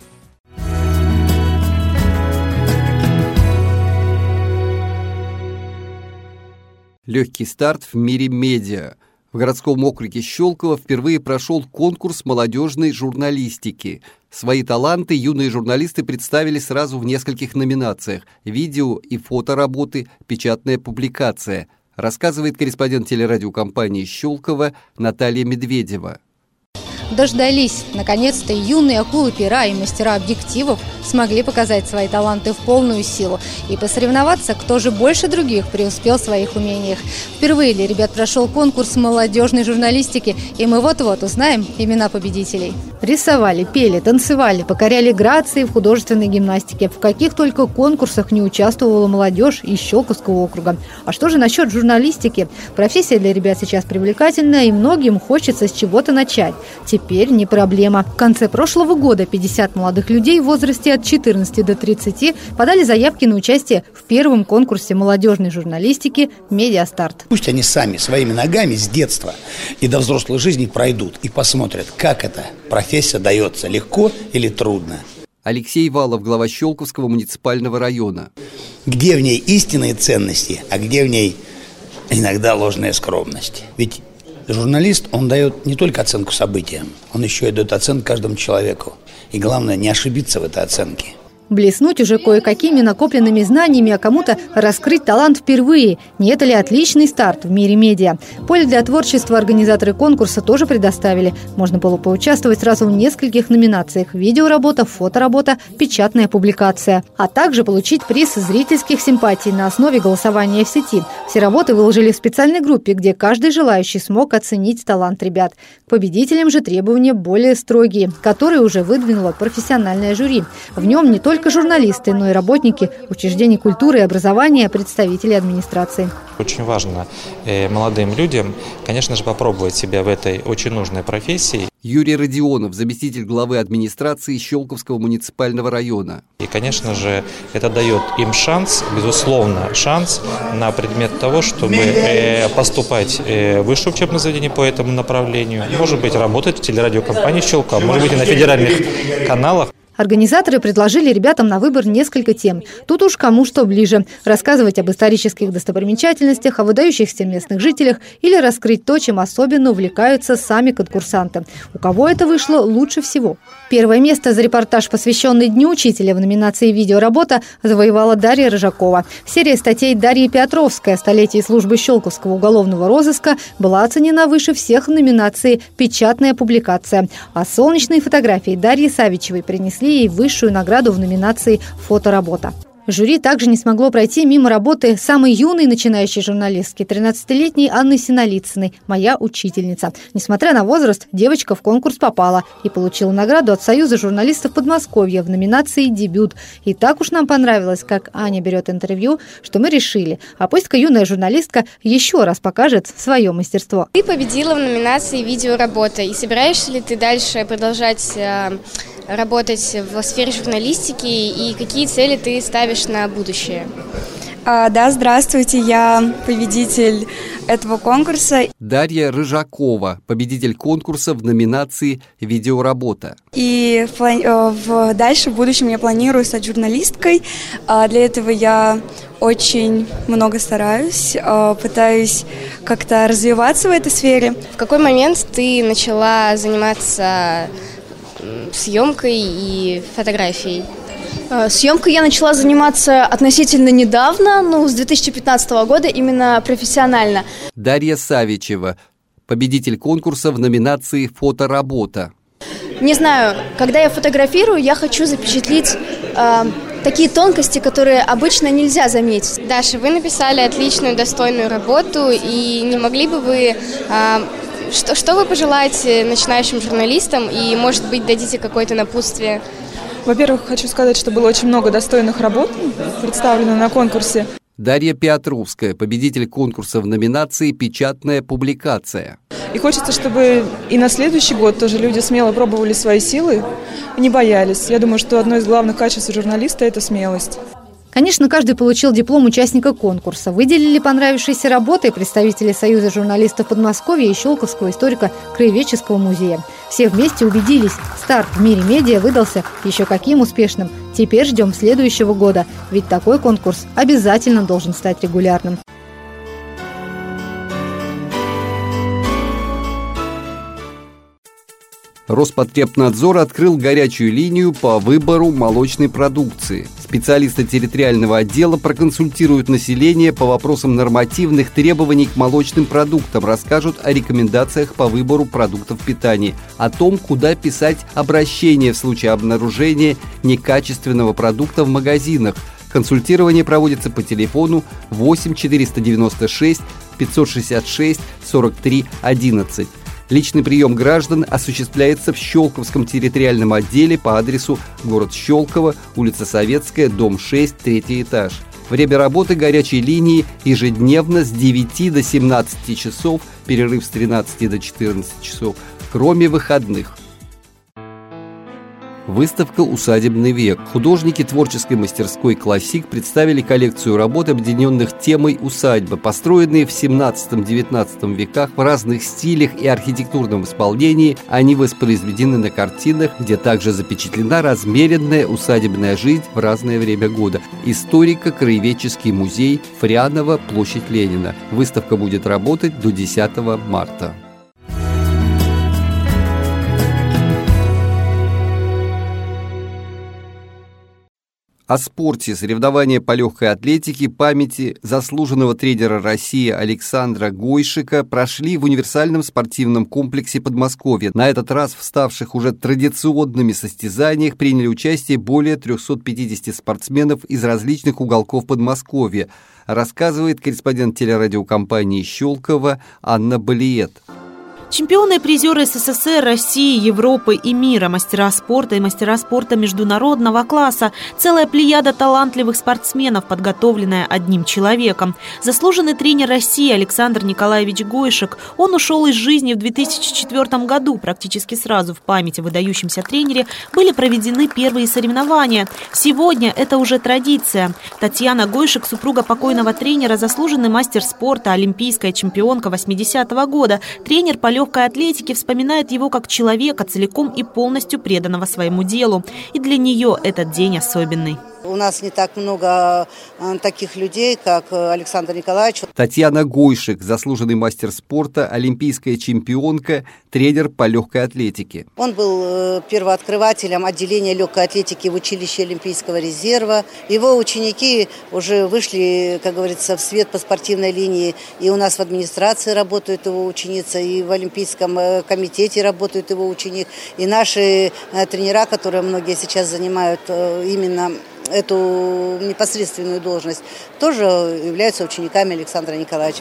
Легкий старт в мире медиа. В городском округе Щелково впервые прошел конкурс молодежной журналистики. Свои таланты юные журналисты представили сразу в нескольких номинациях: видео и фотоработы, печатная публикация, рассказывает корреспондент телерадиокомпании Щелково Наталья Медведева. Дождались. Наконец-то юные акулы пера и мастера объективов смогли показать свои таланты в полную силу и посоревноваться, кто же больше других преуспел в своих умениях. Впервые для ребят прошел конкурс молодежной журналистики, и мы вот-вот узнаем имена победителей. Рисовали, пели, танцевали, покоряли грации в художественной гимнастике. В каких только конкурсах не участвовала молодежь из Щелковского округа. А что же насчет журналистики? Профессия для ребят сейчас привлекательная, и многим хочется с чего-то начать. Теперь не проблема. В конце прошлого года 50 молодых людей в возрасте от 14 до 30 подали заявки на участие в первом конкурсе молодежной журналистики «Медиастарт». Пусть они сами своими ногами с детства и до взрослой жизни пройдут и посмотрят, как эта профессия дается, легко или трудно. Алексей Валов, глава Щелковского муниципального района. Где в ней истинные ценности, а где в ней иногда ложная скромность? Ведь журналист, он дает не только оценку событиям, он еще и дает оценку каждому человеку. И главное, не ошибиться в этой оценке. Блеснуть уже кое-какими накопленными знаниями, а кому-то раскрыть талант впервые. Не это ли отличный старт в мире медиа? Поле для творчества организаторы конкурса тоже предоставили. Можно было поучаствовать сразу в нескольких номинациях: видеоработа, фоторабота, печатная публикация. А также получить приз зрительских симпатий на основе голосования в сети. Все работы выложили в специальной группе, где каждый желающий смог оценить талант ребят. К победителям же требования более строгие, которые уже выдвинуло профессиональное жюри. В нем не только журналисты, но и работники учреждений культуры и образования, представители администрации. Очень важно молодым людям, конечно же, попробовать себя в этой очень нужной профессии. Юрий Родионов, заместитель главы администрации Щелковского муниципального района. И, конечно же, это дает им шанс, безусловно, шанс на предмет того, чтобы поступать в высшее учебное заведение по этому направлению, может быть, работать в телерадиокомпании Щелково, может быть, и на федеральных каналах. Организаторы предложили ребятам на выбор несколько тем. Тут уж кому что ближе. Рассказывать об исторических достопримечательностях, о выдающихся местных жителях или раскрыть то, чем особенно увлекаются сами конкурсанты. У кого это вышло лучше всего? Первое место за репортаж, посвященный Дню учителя в номинации «Видеоработа», завоевала Дарья Рыжакова. Серия статей Дарьи Петровской о столетии службы Щелковского уголовного розыска была оценена выше всех в номинации «Печатная публикация». А солнечные фотографии Дарьи Савичевой принесли ей высшую награду в номинации «Фоторабота». Жюри также не смогло пройти мимо работы самой юной начинающей журналистки, 13-летней Анны Синолицыной, «Моя учительница». Несмотря на возраст, девочка в конкурс попала и получила награду от Союза журналистов Подмосковья в номинации «Дебют». И так уж нам понравилось, как Аня берет интервью, что мы решили, а пусть-ка юная журналистка еще раз покажет свое мастерство. Ты победила в номинации «Видеоработа». И собираешься ли ты дальше продолжать работать в сфере журналистики, и какие цели ты ставишь на будущее? Да, здравствуйте, я победитель этого конкурса. Дарья Рыжакова, победитель конкурса в номинации «Видеоработа». И дальше в будущем я планирую стать журналисткой. Для этого я очень много стараюсь, пытаюсь как-то развиваться в этой сфере. В какой момент ты начала заниматься съемкой и фотографией? Съемкой я начала заниматься относительно недавно, с 2015 года, именно профессионально. Дарья Савичева, победитель конкурса в номинации «Фоторабота». Не знаю, когда я фотографирую, я хочу запечатлеть такие тонкости, которые обычно нельзя заметить. Даша, вы написали отличную, достойную работу, и не могли бы вы... Что вы пожелаете начинающим журналистам, и, может быть, дадите какое-то напутствие? Во-первых, хочу сказать, что было очень много достойных работ представлено на конкурсе. Дарья Петровская, победитель конкурса в номинации «Печатная публикация». И хочется, чтобы и на следующий год тоже люди смело пробовали свои силы и не боялись. Я думаю, что одно из главных качеств журналиста – это смелость. Конечно, каждый получил диплом участника конкурса. Выделили понравившиеся работы представители Союза журналистов Подмосковья и Щелковского историко-краеведческого музея. Все вместе убедились, старт в мире медиа выдался еще каким успешным. Теперь ждем следующего года, ведь такой конкурс обязательно должен стать регулярным. Роспотребнадзор открыл горячую линию по выбору молочной продукции. Специалисты территориального отдела проконсультируют население по вопросам нормативных требований к молочным продуктам, расскажут о рекомендациях по выбору продуктов питания, о том, куда писать обращение в случае обнаружения некачественного продукта в магазинах. Консультирование проводится по телефону 8 496 566 43 11. Личный прием граждан осуществляется в Щелковском территориальном отделе по адресу город Щелково, улица Советская, дом 6, 3 этаж. Время работы горячей линии ежедневно с 9 до 17 часов, перерыв с 13 до 14 часов, кроме выходных. Выставка «Усадебный век». Художники творческой мастерской «Классик» представили коллекцию работ, объединенных темой усадьбы, построенные в 17-19 веках в разных стилях и архитектурном исполнении. Они воспроизведены на картинах, где также запечатлена размеренная усадебная жизнь в разное время года. Историко-краеведческий музей, Фряново, площадь Ленина. Выставка будет работать до 10 марта. О спорте. Соревнования по легкой атлетике памяти заслуженного тренера России Александра Гойшика прошли в универсальном спортивном комплексе Подмосковья. На этот раз в ставших уже традиционными состязаниях приняли участие более 350 спортсменов из различных уголков Подмосковья, рассказывает корреспондент телерадиокомпании «Щелково» Анна Балиет. Чемпионы и призеры СССР, России, Европы и мира, мастера спорта и мастера спорта международного класса. Целая плеяда талантливых спортсменов, подготовленная одним человеком. Заслуженный тренер России Александр Николаевич Гойшик. Он ушел из жизни в 2004 году. Практически сразу в память о выдающемся тренере были проведены первые соревнования. Сегодня это уже традиция. Татьяна Гойшик, супруга покойного тренера, заслуженный мастер спорта, олимпийская чемпионка 80-го года, тренер по легкой атлетике, вспоминает его как человека, целиком и полностью преданного своему делу. И для нее этот день особенный. У нас не так много таких людей, как Александр Николаевич. Татьяна Гойшик, заслуженный мастер спорта, олимпийская чемпионка, тренер по легкой атлетике. Он был первооткрывателем отделения легкой атлетики в училище Олимпийского резерва. Его ученики уже вышли, как говорится, в свет по спортивной линии. И у нас в администрации работает его ученица, и в Олимпийском комитете работает его ученик. И наши тренера, которые многие сейчас занимают именно эту непосредственную должность, тоже являются учениками Александра Николаевича.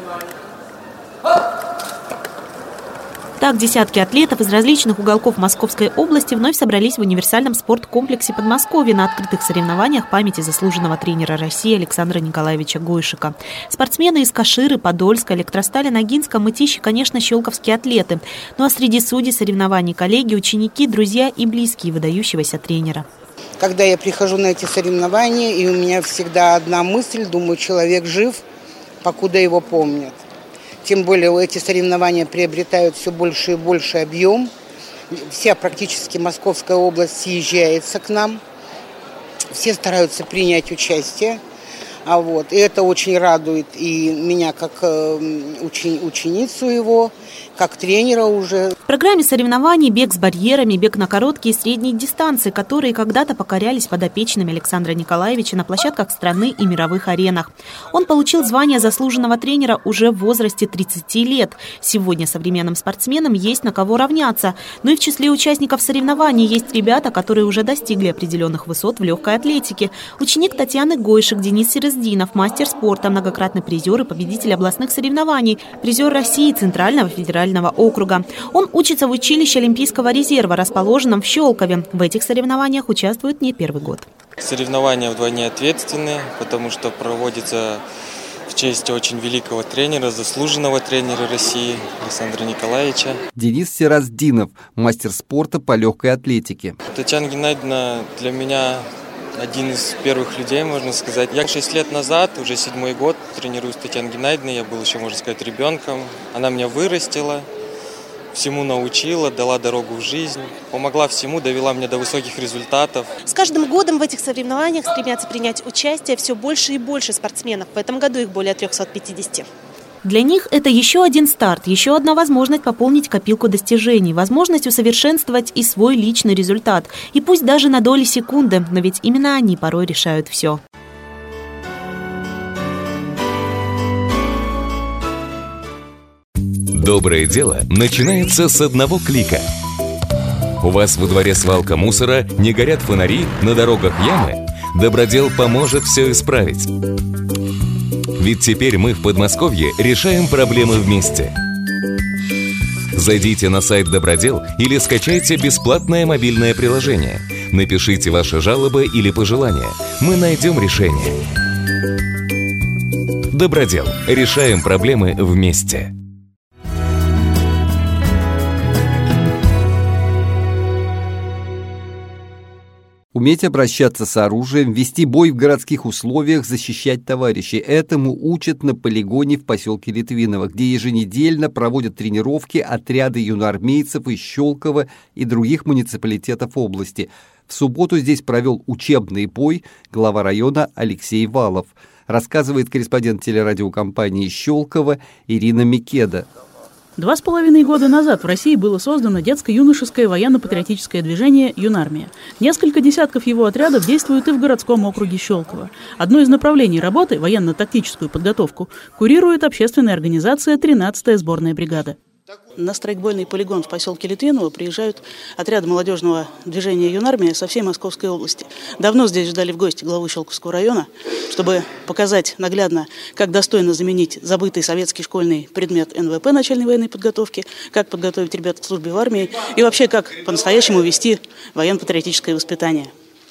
Так, десятки атлетов из различных уголков Московской области вновь собрались в универсальном спорткомплексе Подмосковья на открытых соревнованиях памяти заслуженного тренера России Александра Николаевича Гойшика. Спортсмены из Каширы, Подольска, Электростали, Ногинска, Мытищи, конечно, щелковские атлеты. Ну а среди судей соревнований коллеги, ученики, друзья и близкие выдающегося тренера. Когда я прихожу на эти соревнования, и у меня всегда одна мысль, думаю, человек жив, покуда его помнят. Тем более эти соревнования приобретают все больше и больше объем. Вся практически Московская область съезжается к нам. Все стараются принять участие. И это очень радует и меня как ученицу его, как тренера уже. В программе соревнований бег с барьерами, бег на короткие и средние дистанции, которые когда-то покорялись подопечными Александра Николаевича на площадках страны и мировых аренах. Он получил звание заслуженного тренера уже в возрасте 30 лет. Сегодня современным спортсменам есть на кого равняться. Но и в числе участников соревнований есть ребята, которые уже достигли определенных высот в легкой атлетике. Ученик Татьяны Гойшик Денис Серездинов, мастер спорта, многократный призер и победитель областных соревнований, призер России Центрального федерального округа. Он учится в училище Олимпийского резерва, расположенном в Щелкове. В этих соревнованиях участвует не первый год. Соревнования вдвойне ответственные, потому что проводятся в честь очень великого тренера, заслуженного тренера России Александра Николаевича. Денис Серездинов, мастер спорта по легкой атлетике. Татьяна Геннадьевна для меня один из первых людей, можно сказать. Я 6 лет назад, уже 7-й год, тренируюсь с Татьяной Геннадьевной. Я был еще, можно сказать, ребенком. Она меня вырастила, всему научила, дала дорогу в жизнь, помогла всему, довела меня до высоких результатов. С каждым годом в этих соревнованиях стремятся принять участие все больше и больше спортсменов. В этом году их более 350. Для них это еще один старт, еще одна возможность пополнить копилку достижений, возможность усовершенствовать и свой личный результат. И пусть даже на доли секунды, но ведь именно они порой решают все. Доброе дело начинается с одного клика. У вас во дворе свалка мусора, не горят фонари, на дорогах ямы? Добродел поможет все исправить. Ведь теперь мы в Подмосковье решаем проблемы вместе. Зайдите на сайт Добродел или скачайте бесплатное мобильное приложение. Напишите ваши жалобы или пожелания. Мы найдем решение. Добродел. Решаем проблемы вместе. Уметь обращаться с оружием, вести бой в городских условиях, защищать товарищей. Этому учат на полигоне в поселке Литвиново, где еженедельно проводят тренировки отряды юноармейцев из Щелково и других муниципалитетов области. В субботу здесь провел учебный бой глава района Алексей Валов. Рассказывает корреспондент телерадиокомпании Щелково Ирина Микеда. 2,5 года назад в России было создано детско-юношеское военно-патриотическое движение «Юнармия». Несколько десятков его отрядов действуют и в городском округе Щелково. Одно из направлений работы, военно-тактическую подготовку, курирует общественная организация «13-я сборная бригада». На страйкбольный полигон в поселке Литвиново приезжают отряды молодежного движения «Юнармия» со всей Московской области. Давно здесь ждали в гости главу Щелковского района, чтобы показать наглядно, как достойно заменить забытый советский школьный предмет НВП начальной военной подготовки, как подготовить ребят к службе в армии и вообще как по-настоящему вести военно-патриотическое воспитание.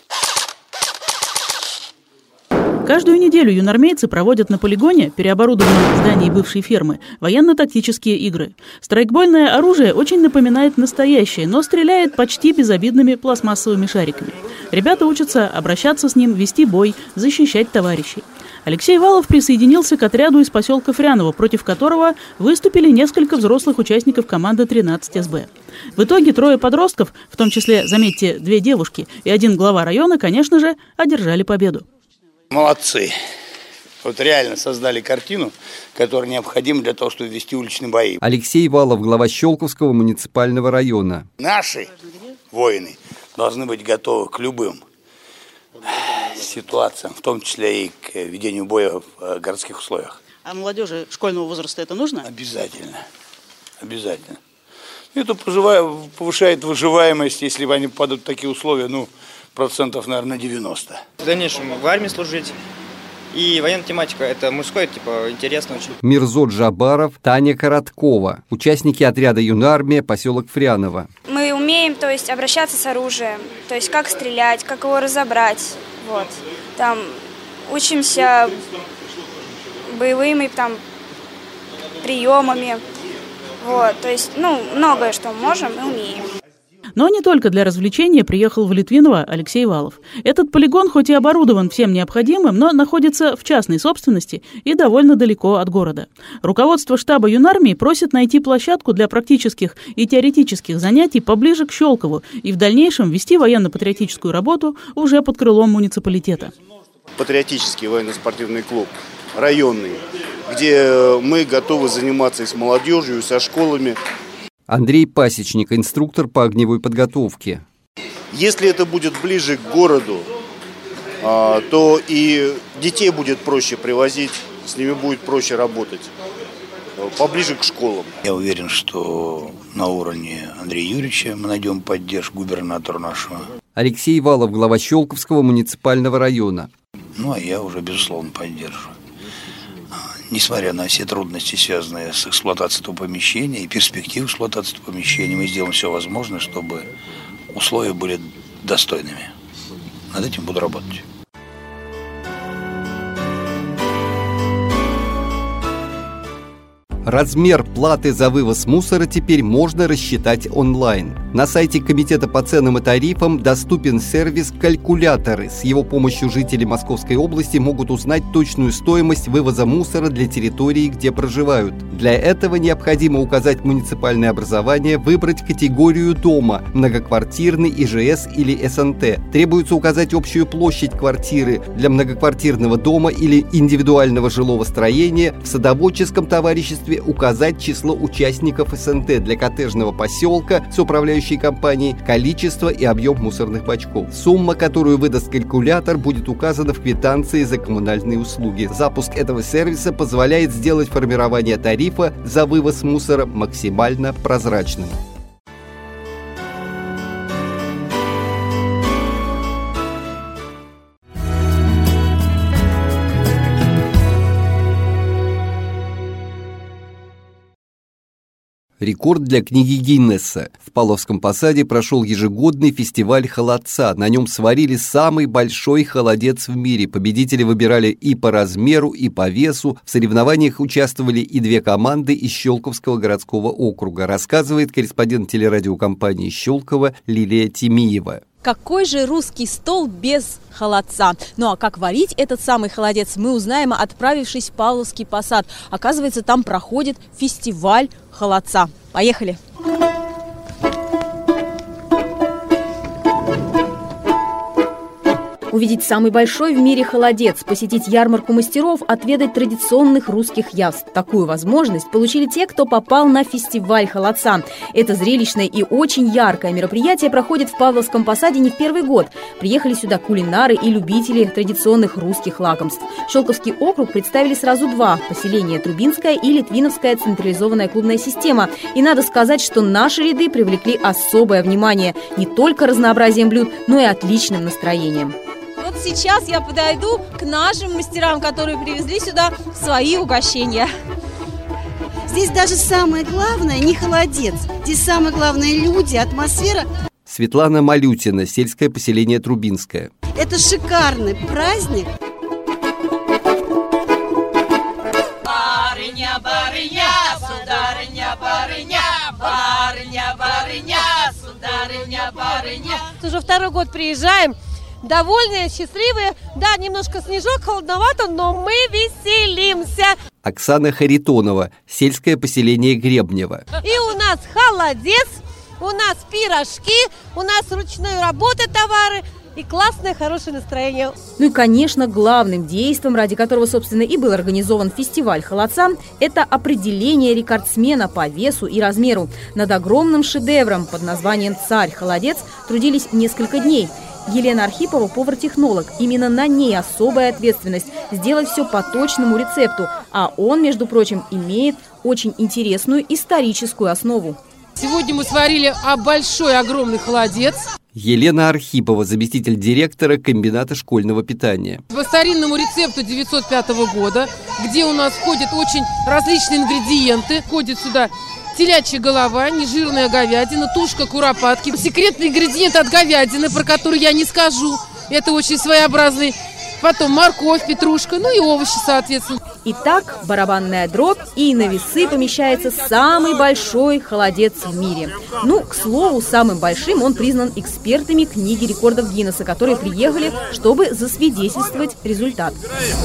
Каждую неделю юнармейцы проводят на полигоне, переоборудованном здании бывшей фермы, военно-тактические игры. Страйкбольное оружие очень напоминает настоящее, но стреляет почти безобидными пластмассовыми шариками. Ребята учатся обращаться с ним, вести бой, защищать товарищей. Алексей Валов присоединился к отряду из поселка Фряново, против которого выступили несколько взрослых участников команды 13СБ. В итоге 3 подростков, в том числе, заметьте, 2 девушки и 1 глава района, конечно же, одержали победу. Молодцы. Вот реально создали картину, которая необходима для того, чтобы вести уличные бои. Алексей Валов, глава Щелковского муниципального района. Наши воины должны быть готовы к любым ситуациям, в том числе и к ведению боя в городских условиях. А молодежи школьного возраста это нужно? Обязательно. Обязательно. Это повышает выживаемость, если они попадут в такие условия, процентов, наверное, 90. В дальнейшем в армии служить. И военная тематика, это мужское, интересно очень. Мирзот Жабаров, Таня Короткова, участники отряда «Юнармия», поселок Фряново. Мы умеем, обращаться с оружием, как стрелять, как его разобрать. Вот. Там учимся боевыми приемами. Вот. Многое, что можем и умеем. Но не только для развлечения приехал в Литвиново Алексей Валов. Этот полигон хоть и оборудован всем необходимым, но находится в частной собственности и довольно далеко от города. Руководство штаба Юнармии просит найти площадку для практических и теоретических занятий поближе к Щелкову и в дальнейшем вести военно-патриотическую работу уже под крылом муниципалитета. Патриотический военно-спортивный клуб районный, где мы готовы заниматься и с молодежью, и со школами. Андрей Пасечник, инструктор по огневой подготовке. Если это будет ближе к городу, то и детей будет проще привозить, с ними будет проще работать, поближе к школам. Я уверен, что на уровне Андрея Юрьевича мы найдем поддержку губернатора нашего. Алексей Валов, глава Щелковского муниципального района. А я уже, безусловно, поддерживаю. Несмотря на все трудности, связанные с эксплуатацией этого помещения и перспективой эксплуатации этого помещения, мы сделаем все возможное, чтобы условия были достойными. Над этим буду работать. Размер платы за вывоз мусора теперь можно рассчитать онлайн. На сайте Комитета по ценам и тарифам доступен сервис «Калькуляторы». С его помощью жители Московской области могут узнать точную стоимость вывоза мусора для территории, где проживают. Для этого необходимо указать муниципальное образование, выбрать категорию дома – многоквартирный, ИЖС или СНТ. Требуется указать общую площадь квартиры для многоквартирного дома или индивидуального жилого строения, в садоводческом товариществе указать число участников СНТ для коттеджного поселка с управляющей компанией, количество и объем мусорных бачков. Сумма, которую выдаст калькулятор, будет указана в квитанции за коммунальные услуги. Запуск этого сервиса позволяет сделать формирование тарифа за вывоз мусора максимально прозрачным. Рекорд для книги Гиннесса. В Павловском посаде прошел ежегодный фестиваль холодца. На нем сварили самый большой холодец в мире. Победители выбирали и по размеру, и по весу. В соревнованиях участвовали и 2 команды из Щелковского городского округа, рассказывает корреспондент телерадиокомпании «Щелково» Лилия Тимиева. Какой же русский стол без холодца? Ну а как варить этот самый холодец, мы узнаем, отправившись в Павловский посад. Оказывается, там проходит фестиваль холодца. Поехали! Увидеть самый большой в мире холодец, посетить ярмарку мастеров, отведать традиционных русских явств. Такую возможность получили те, кто попал на фестиваль холодца. Это зрелищное и очень яркое мероприятие проходит в Павловском посаде не в первый год. Приехали сюда кулинары и любители традиционных русских лакомств. Щелковский округ представили сразу 2 – поселения Трубинская и Литвиновская централизованная клубная система. И надо сказать, что наши ряды привлекли особое внимание не только разнообразием блюд, но и отличным настроением. Вот сейчас я подойду к нашим мастерам, которые привезли сюда свои угощения. Здесь даже самое главное не холодец. Здесь самое главное люди, атмосфера. Светлана Малютина, сельское поселение Трубинское. Это шикарный праздник. Барыня, барыня, сударыня, барыня, барыня, барыня, сударыня, барыня. Уже 2-й год приезжаем. Довольные, счастливые. Да, немножко снежок, холодновато, но мы веселимся. Оксана Харитонова, сельское поселение Гребнево. И у нас холодец, у нас пирожки, у нас ручной работы товары и классное, хорошее настроение. Ну и, конечно, главным действием, ради которого, собственно, и был организован фестиваль холодца, это определение рекордсмена по весу и размеру. Над огромным шедевром под названием «Царь-холодец» трудились несколько дней. Елена Архипова – повар-технолог. Именно на ней особая ответственность – сделать все по точному рецепту. А он, между прочим, имеет очень интересную историческую основу. Сегодня мы сварили большой, огромный холодец. Елена Архипова, заместитель директора комбината школьного питания. По старинному рецепту 905 года, где у нас входят очень различные ингредиенты. Входит сюда телячья голова, нежирная говядина, тушка куропатки. Секретный ингредиент от говядины, про который я не скажу. Это очень своеобразный. Потом морковь, петрушка, ну и овощи, соответственно. Итак, барабанная дробь, и на весы помещается самый большой холодец в мире. Ну, к слову, самым большим он признан экспертами книги рекордов Гиннесса, которые приехали, чтобы засвидетельствовать результат.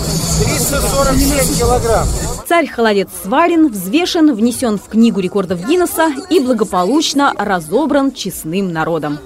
347 килограмм. Царь-холодец сварен, взвешен, внесен в книгу рекордов Гиннесса и благополучно разобран честным народом.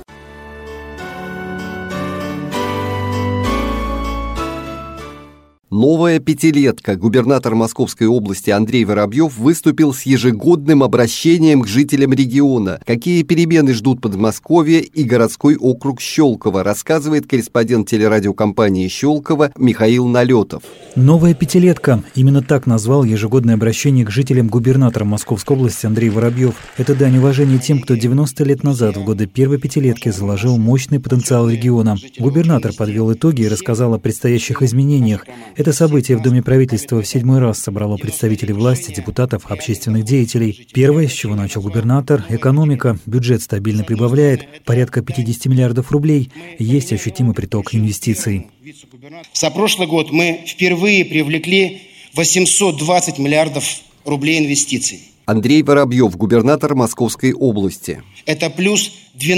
Новая пятилетка. Губернатор Московской области Андрей Воробьев выступил с ежегодным обращением к жителям региона. Какие перемены ждут Подмосковье и городской округ Щелково, рассказывает корреспондент телерадиокомпании «Щелково» Михаил Налетов. Новая пятилетка. Именно так назвал ежегодное обращение к жителям губернатора Московской области Андрей Воробьев. Это дань уважения тем, кто 90 лет назад, в годы первой пятилетки, заложил мощный потенциал региона. Губернатор подвел итоги и рассказал о предстоящих изменениях. Это событие в Доме правительства в 7-й раз собрало представителей власти, депутатов, общественных деятелей. Первое, с чего начал губернатор – экономика. Бюджет стабильно прибавляет, порядка 50 миллиардов рублей. Есть ощутимый приток инвестиций. За прошлый год мы впервые привлекли 820 миллиардов рублей инвестиций. Андрей Воробьев, губернатор Московской области. Это плюс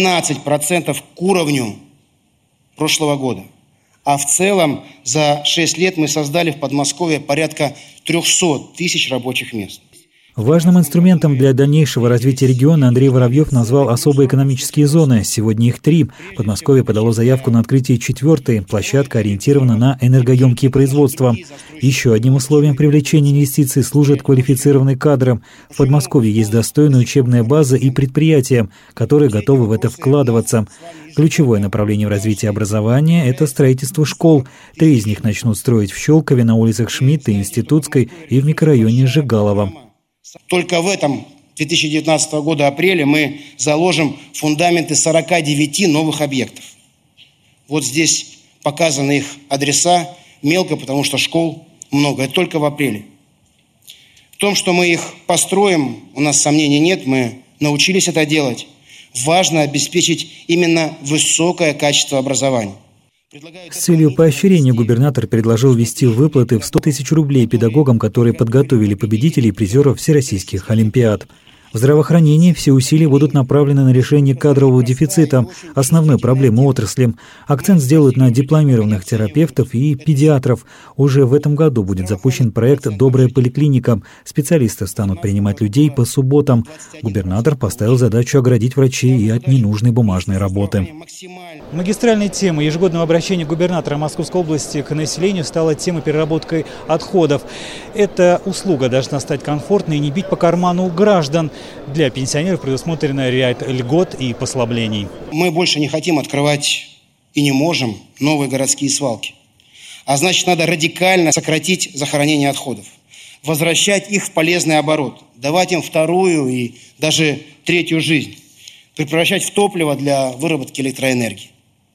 12% к уровню прошлого года. А в целом за 6 лет мы создали в Подмосковье порядка 300 тысяч рабочих мест. Важным инструментом для дальнейшего развития региона Андрей Воробьев назвал особые экономические зоны. Сегодня их 3. Подмосковье подало заявку на открытие 4-й. Площадка ориентирована на энергоемкие производства. Еще одним условием привлечения инвестиций служат квалифицированные кадры. В Подмосковье есть достойная учебная база и предприятия, которые готовы в это вкладываться. Ключевое направление в развитии образования – это строительство школ. 3 из них начнут строить в Щелкове, на улицах Шмидта, Институтской и в микрорайоне Жигалово. Только в этом 2019 года апреле мы заложим фундаменты 49 новых объектов. Вот здесь показаны их адреса, мелко, потому что школ много. Это только в апреле. В том, что мы их построим, у нас сомнений нет, мы научились это делать. Важно обеспечить именно высокое качество образования. С целью поощрения губернатор предложил ввести выплаты в 100 тысяч рублей педагогам, которые подготовили победителей и призеров всероссийских олимпиад. В здравоохранении все усилия будут направлены на решение кадрового дефицита, основной проблемы отрасли. Акцент сделают на дипломированных терапевтов и педиатров. Уже в этом году будет запущен проект «Добрая поликлиника». Специалисты станут принимать людей по субботам. Губернатор поставил задачу оградить врачей и от ненужной бумажной работы. Магистральной темой ежегодного обращения губернатора Московской области к населению стала тема переработки отходов. Эта услуга должна стать комфортной и не бить по карману граждан. Для пенсионеров предусмотрено ряд льгот и послаблений. Мы больше не хотим открывать и не можем новые городские свалки. А значит, надо радикально сократить захоронение отходов, возвращать их в полезный оборот, давать им 2-ю и даже 3-ю жизнь, превращать в топливо для выработки электроэнергии.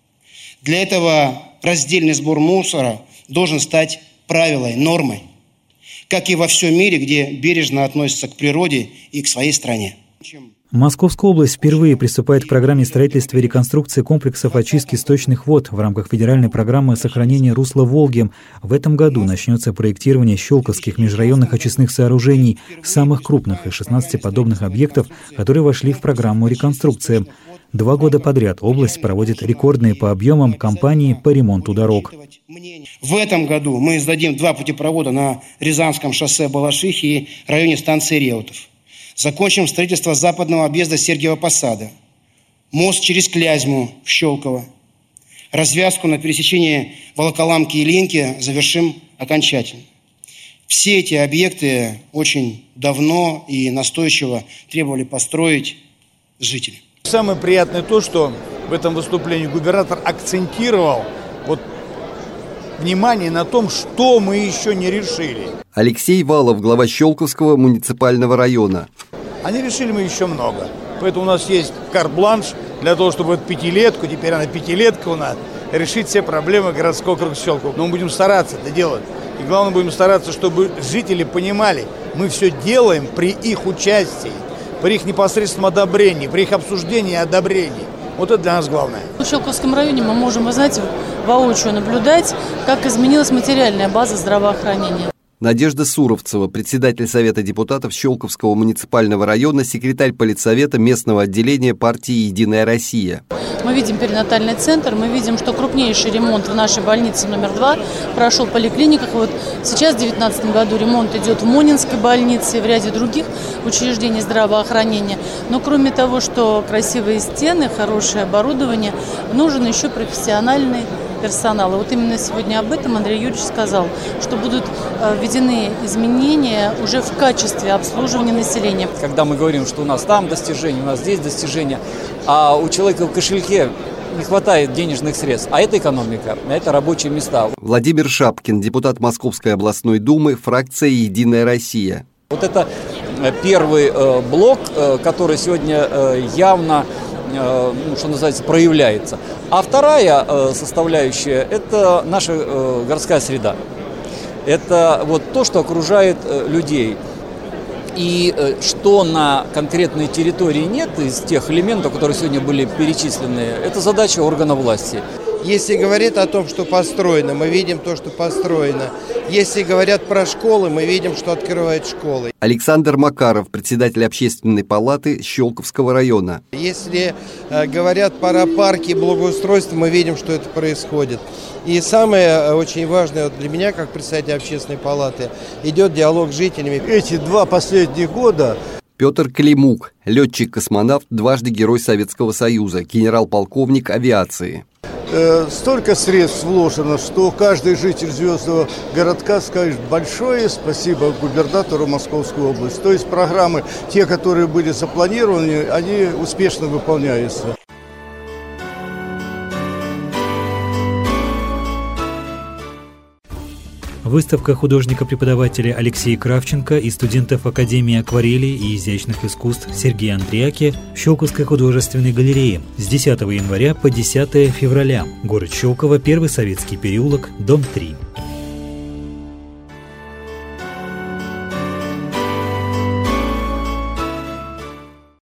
Для этого раздельный сбор мусора должен стать правилом, нормой, как и во всем мире, где бережно относятся к природе и к своей стране. Московская область впервые приступает к программе строительства и реконструкции комплексов очистки сточных вод в рамках федеральной программы сохранения русла Волги. В этом году начнется проектирование щелковских межрайонных очистных сооружений, самых крупных из 16 подобных объектов, которые вошли в программу реконструкции. 2 года подряд область проводит рекордные по объемам кампании по ремонту дорог. В этом году мы сдадим 2 путепровода на Рязанском шоссе Балашихи и районе станции Реутов. Закончим строительство западного объезда Сергиева Посада, мост через Клязьму в Щелково. Развязку на пересечении Волоколамки и Ленки завершим окончательно. Все эти объекты очень давно и настойчиво требовали построить жители. Самое приятное то, что в этом выступлении губернатор акцентировал внимание на том, что мы еще не решили. Алексей Валов, глава Щелковского муниципального района. А не решили мы еще много. Поэтому у нас есть карт-бланш для того, чтобы эту 5-летку, теперь она 5-летка у нас, решить все проблемы городского округа Щелково. Но мы будем стараться это делать. И главное, будем стараться, чтобы жители понимали, мы все делаем при их участии, при их непосредственном одобрении, при их обсуждении и одобрении. Вот это для нас главное. В Щелковском районе мы можем, вы знаете, воочию наблюдать, как изменилась материальная база здравоохранения. Надежда Суровцева, председатель Совета депутатов Щелковского муниципального района, секретарь политсовета местного отделения партии «Единая Россия». Мы видим перинатальный центр, мы видим, что крупнейший ремонт в нашей больнице номер 2 прошел в поликлиниках. Вот сейчас, в 2019 году, ремонт идет в Монинской больнице и в ряде других учреждений здравоохранения. Но кроме того, что красивые стены, хорошее оборудование, нужен еще профессиональный персонал. И вот именно сегодня об этом Андрей Юрьевич сказал, что будут введены изменения уже в качестве обслуживания населения. Когда мы говорим, что у нас там достижения, у нас здесь достижения, а у человека в кошельке не хватает денежных средств, а это экономика, а это рабочие места. Владимир Шапкин, депутат Московской областной думы, фракция «Единая Россия». Вот это первый блок, который сегодня явно, что называется, проявляется. А вторая составляющая – это наша городская среда. Это вот то, что окружает людей. И что на конкретной территории нет из тех элементов, которые сегодня были перечислены, это задача органа власти. Если говорит о том, что построено, мы видим то, что построено. Если говорят про школы, мы видим, что открывают школы. Александр Макаров, председатель общественной палаты Щелковского района. Если говорят про парки и благоустройство, мы видим, что это происходит. И самое очень важное для меня, как председателя общественной палаты, идет диалог с жителями. Эти 2 последних года... Петр Климук, летчик-космонавт, дважды Герой Советского Союза, генерал-полковник авиации. Столько средств вложено, что каждый житель Звездного городка скажет большое спасибо губернатору Московской области. То есть программы, те, которые были запланированы, они успешно выполняются. Выставка художника-преподавателя Алексея Кравченко и студентов Академии акварели и изящных искусств Сергея Андриаки в Щелковской художественной галерее с 10 января по 10 февраля. Город Щелково, Первый Советский переулок, дом 3.